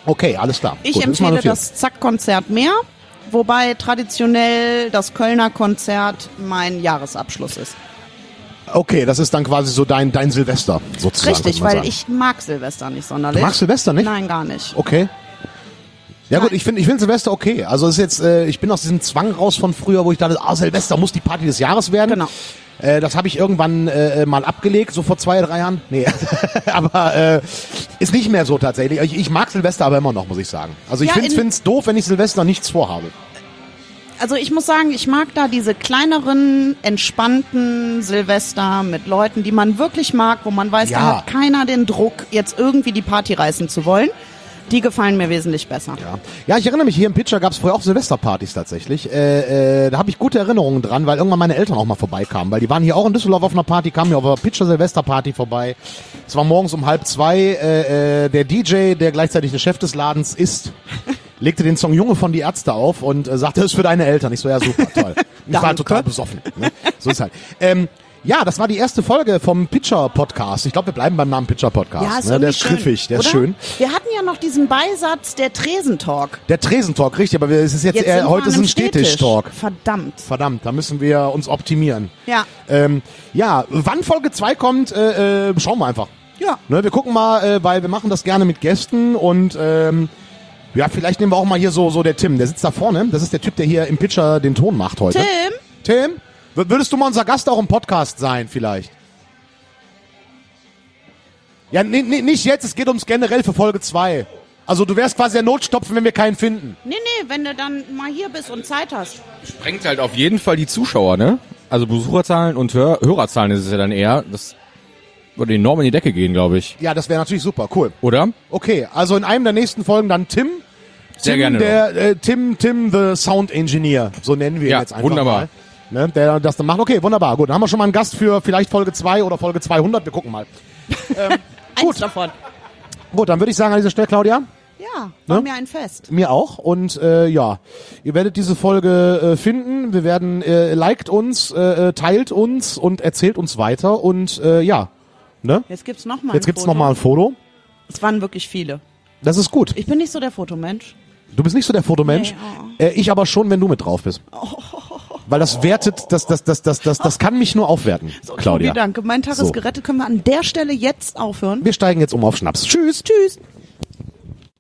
Okay, alles klar. Ich Gut, ist mal empfehle notiert. das Zack-Konzert mehr, wobei traditionell das Kölner Konzert mein Jahresabschluss ist. Okay, das ist dann quasi so dein, dein Silvester sozusagen. Richtig, könnte man weil sagen. ich mag Silvester nicht sonderlich. Du magst Silvester nicht? Nein, gar nicht. Okay. Ja gut, ich finde ich finde Silvester okay. Also es ist jetzt, äh, ich bin aus diesem Zwang raus von früher, wo ich dachte, ah, Silvester muss die Party des Jahres werden. Genau. Äh, das habe ich irgendwann äh, mal abgelegt, so vor zwei, drei Jahren. Nee, aber äh, ist nicht mehr so tatsächlich. Ich, ich mag Silvester aber immer noch, muss ich sagen. Also ich Ja, finde in- es doof, wenn ich Silvester nichts vorhabe. Also ich muss sagen, ich mag da diese kleineren, entspannten Silvester mit Leuten, die man wirklich mag, wo man weiß, Ja. da hat keiner den Druck, jetzt irgendwie die Party reißen zu wollen. Die gefallen mir wesentlich besser. Ja, ja, ich erinnere mich, hier im Pitcher gab es früher auch Silvesterpartys tatsächlich. Äh, äh, da habe ich gute Erinnerungen dran, weil irgendwann meine Eltern auch mal vorbeikamen. Weil die waren hier auch in Düsseldorf auf einer Party, kamen hier auf einer Pitcher Silvesterparty vorbei. Es war morgens um halb zwei. Äh, äh, der D J, der gleichzeitig der Chef des Ladens ist, legte den Song Junge von die Ärzte auf und äh, sagte, das ist für deine Eltern. Ich so, ja super, toll. Ich war Danke. total besoffen. Ne? So ist halt. Ähm, ja, das war die erste Folge vom Pitcher-Podcast. Ich glaube, wir bleiben beim Namen Pitcher-Podcast. Ja, ist ne? Der irgendwie ist schön, griffig, der oder? ist schön. Wir hatten ja noch diesen Beisatz, der Tresentalk. Der Tresentalk, richtig, aber wir- es ist jetzt, Jetzt eher, sind wir heute an ist einem ein Städtisch-Talk. Verdammt. Verdammt, da müssen wir uns optimieren. Ja. Ähm, ja, wann Folge zwei kommt, äh, äh, schauen wir einfach. Ja. Ne, wir gucken mal, äh, weil wir machen das gerne mit Gästen und ähm, ja, vielleicht nehmen wir auch mal hier so so der Tim, der sitzt da vorne. Das ist der Typ, der hier im Pitcher den Ton macht heute. Tim? Tim, w- würdest du mal unser Gast auch im Podcast sein vielleicht? Ja, nee, nee, nicht jetzt, es geht ums generell für Folge zwei. Also du wärst quasi der Notstopfen, wenn wir keinen finden. Nee, nee, wenn du dann mal hier bist und Zeit hast. Sprengt halt auf jeden Fall die Zuschauer, ne? Also Besucherzahlen und Hör Hörerzahlen ist es ja dann eher. Das würde enorm in die Decke gehen, glaube ich. Ja, das wäre natürlich super, cool. Oder? Okay, also in einem der nächsten Folgen dann Tim. Sehr Tim, gerne Der, äh, Tim, Tim, the Sound Engineer, so nennen wir ihn Ja, jetzt einfach wunderbar. mal. Ne, der das dann macht. Okay, wunderbar, gut. Dann haben wir schon mal einen Gast für vielleicht Folge zwei oder Folge zweihundert. Wir gucken mal. Ähm, Eins gut, davon. gut, dann würde ich sagen an dieser Stelle, Claudia, Ja, war Ne? mir ein Fest. mir auch. Und äh, ja, ihr werdet diese Folge äh, finden. Wir werden, äh, liked uns, äh, äh, teilt uns und erzählt uns weiter. Und äh, ja, ne? Jetzt gibt's noch mal Jetzt ein gibt's Foto. noch mal ein Foto. Es waren wirklich viele. Das ist gut. Ich bin nicht so der Fotomensch. Du bist nicht so der Fotomensch. Nee, äh, ich aber schon, wenn du mit drauf bist. Weil das wertet, das, das, das, das, das, das kann mich nur aufwerten, So, Claudia. Tobi, danke. Mein Tag So. ist gerettet. Können wir an der Stelle jetzt aufhören? Wir steigen jetzt um auf Schnaps. Tschüss. Tschüss.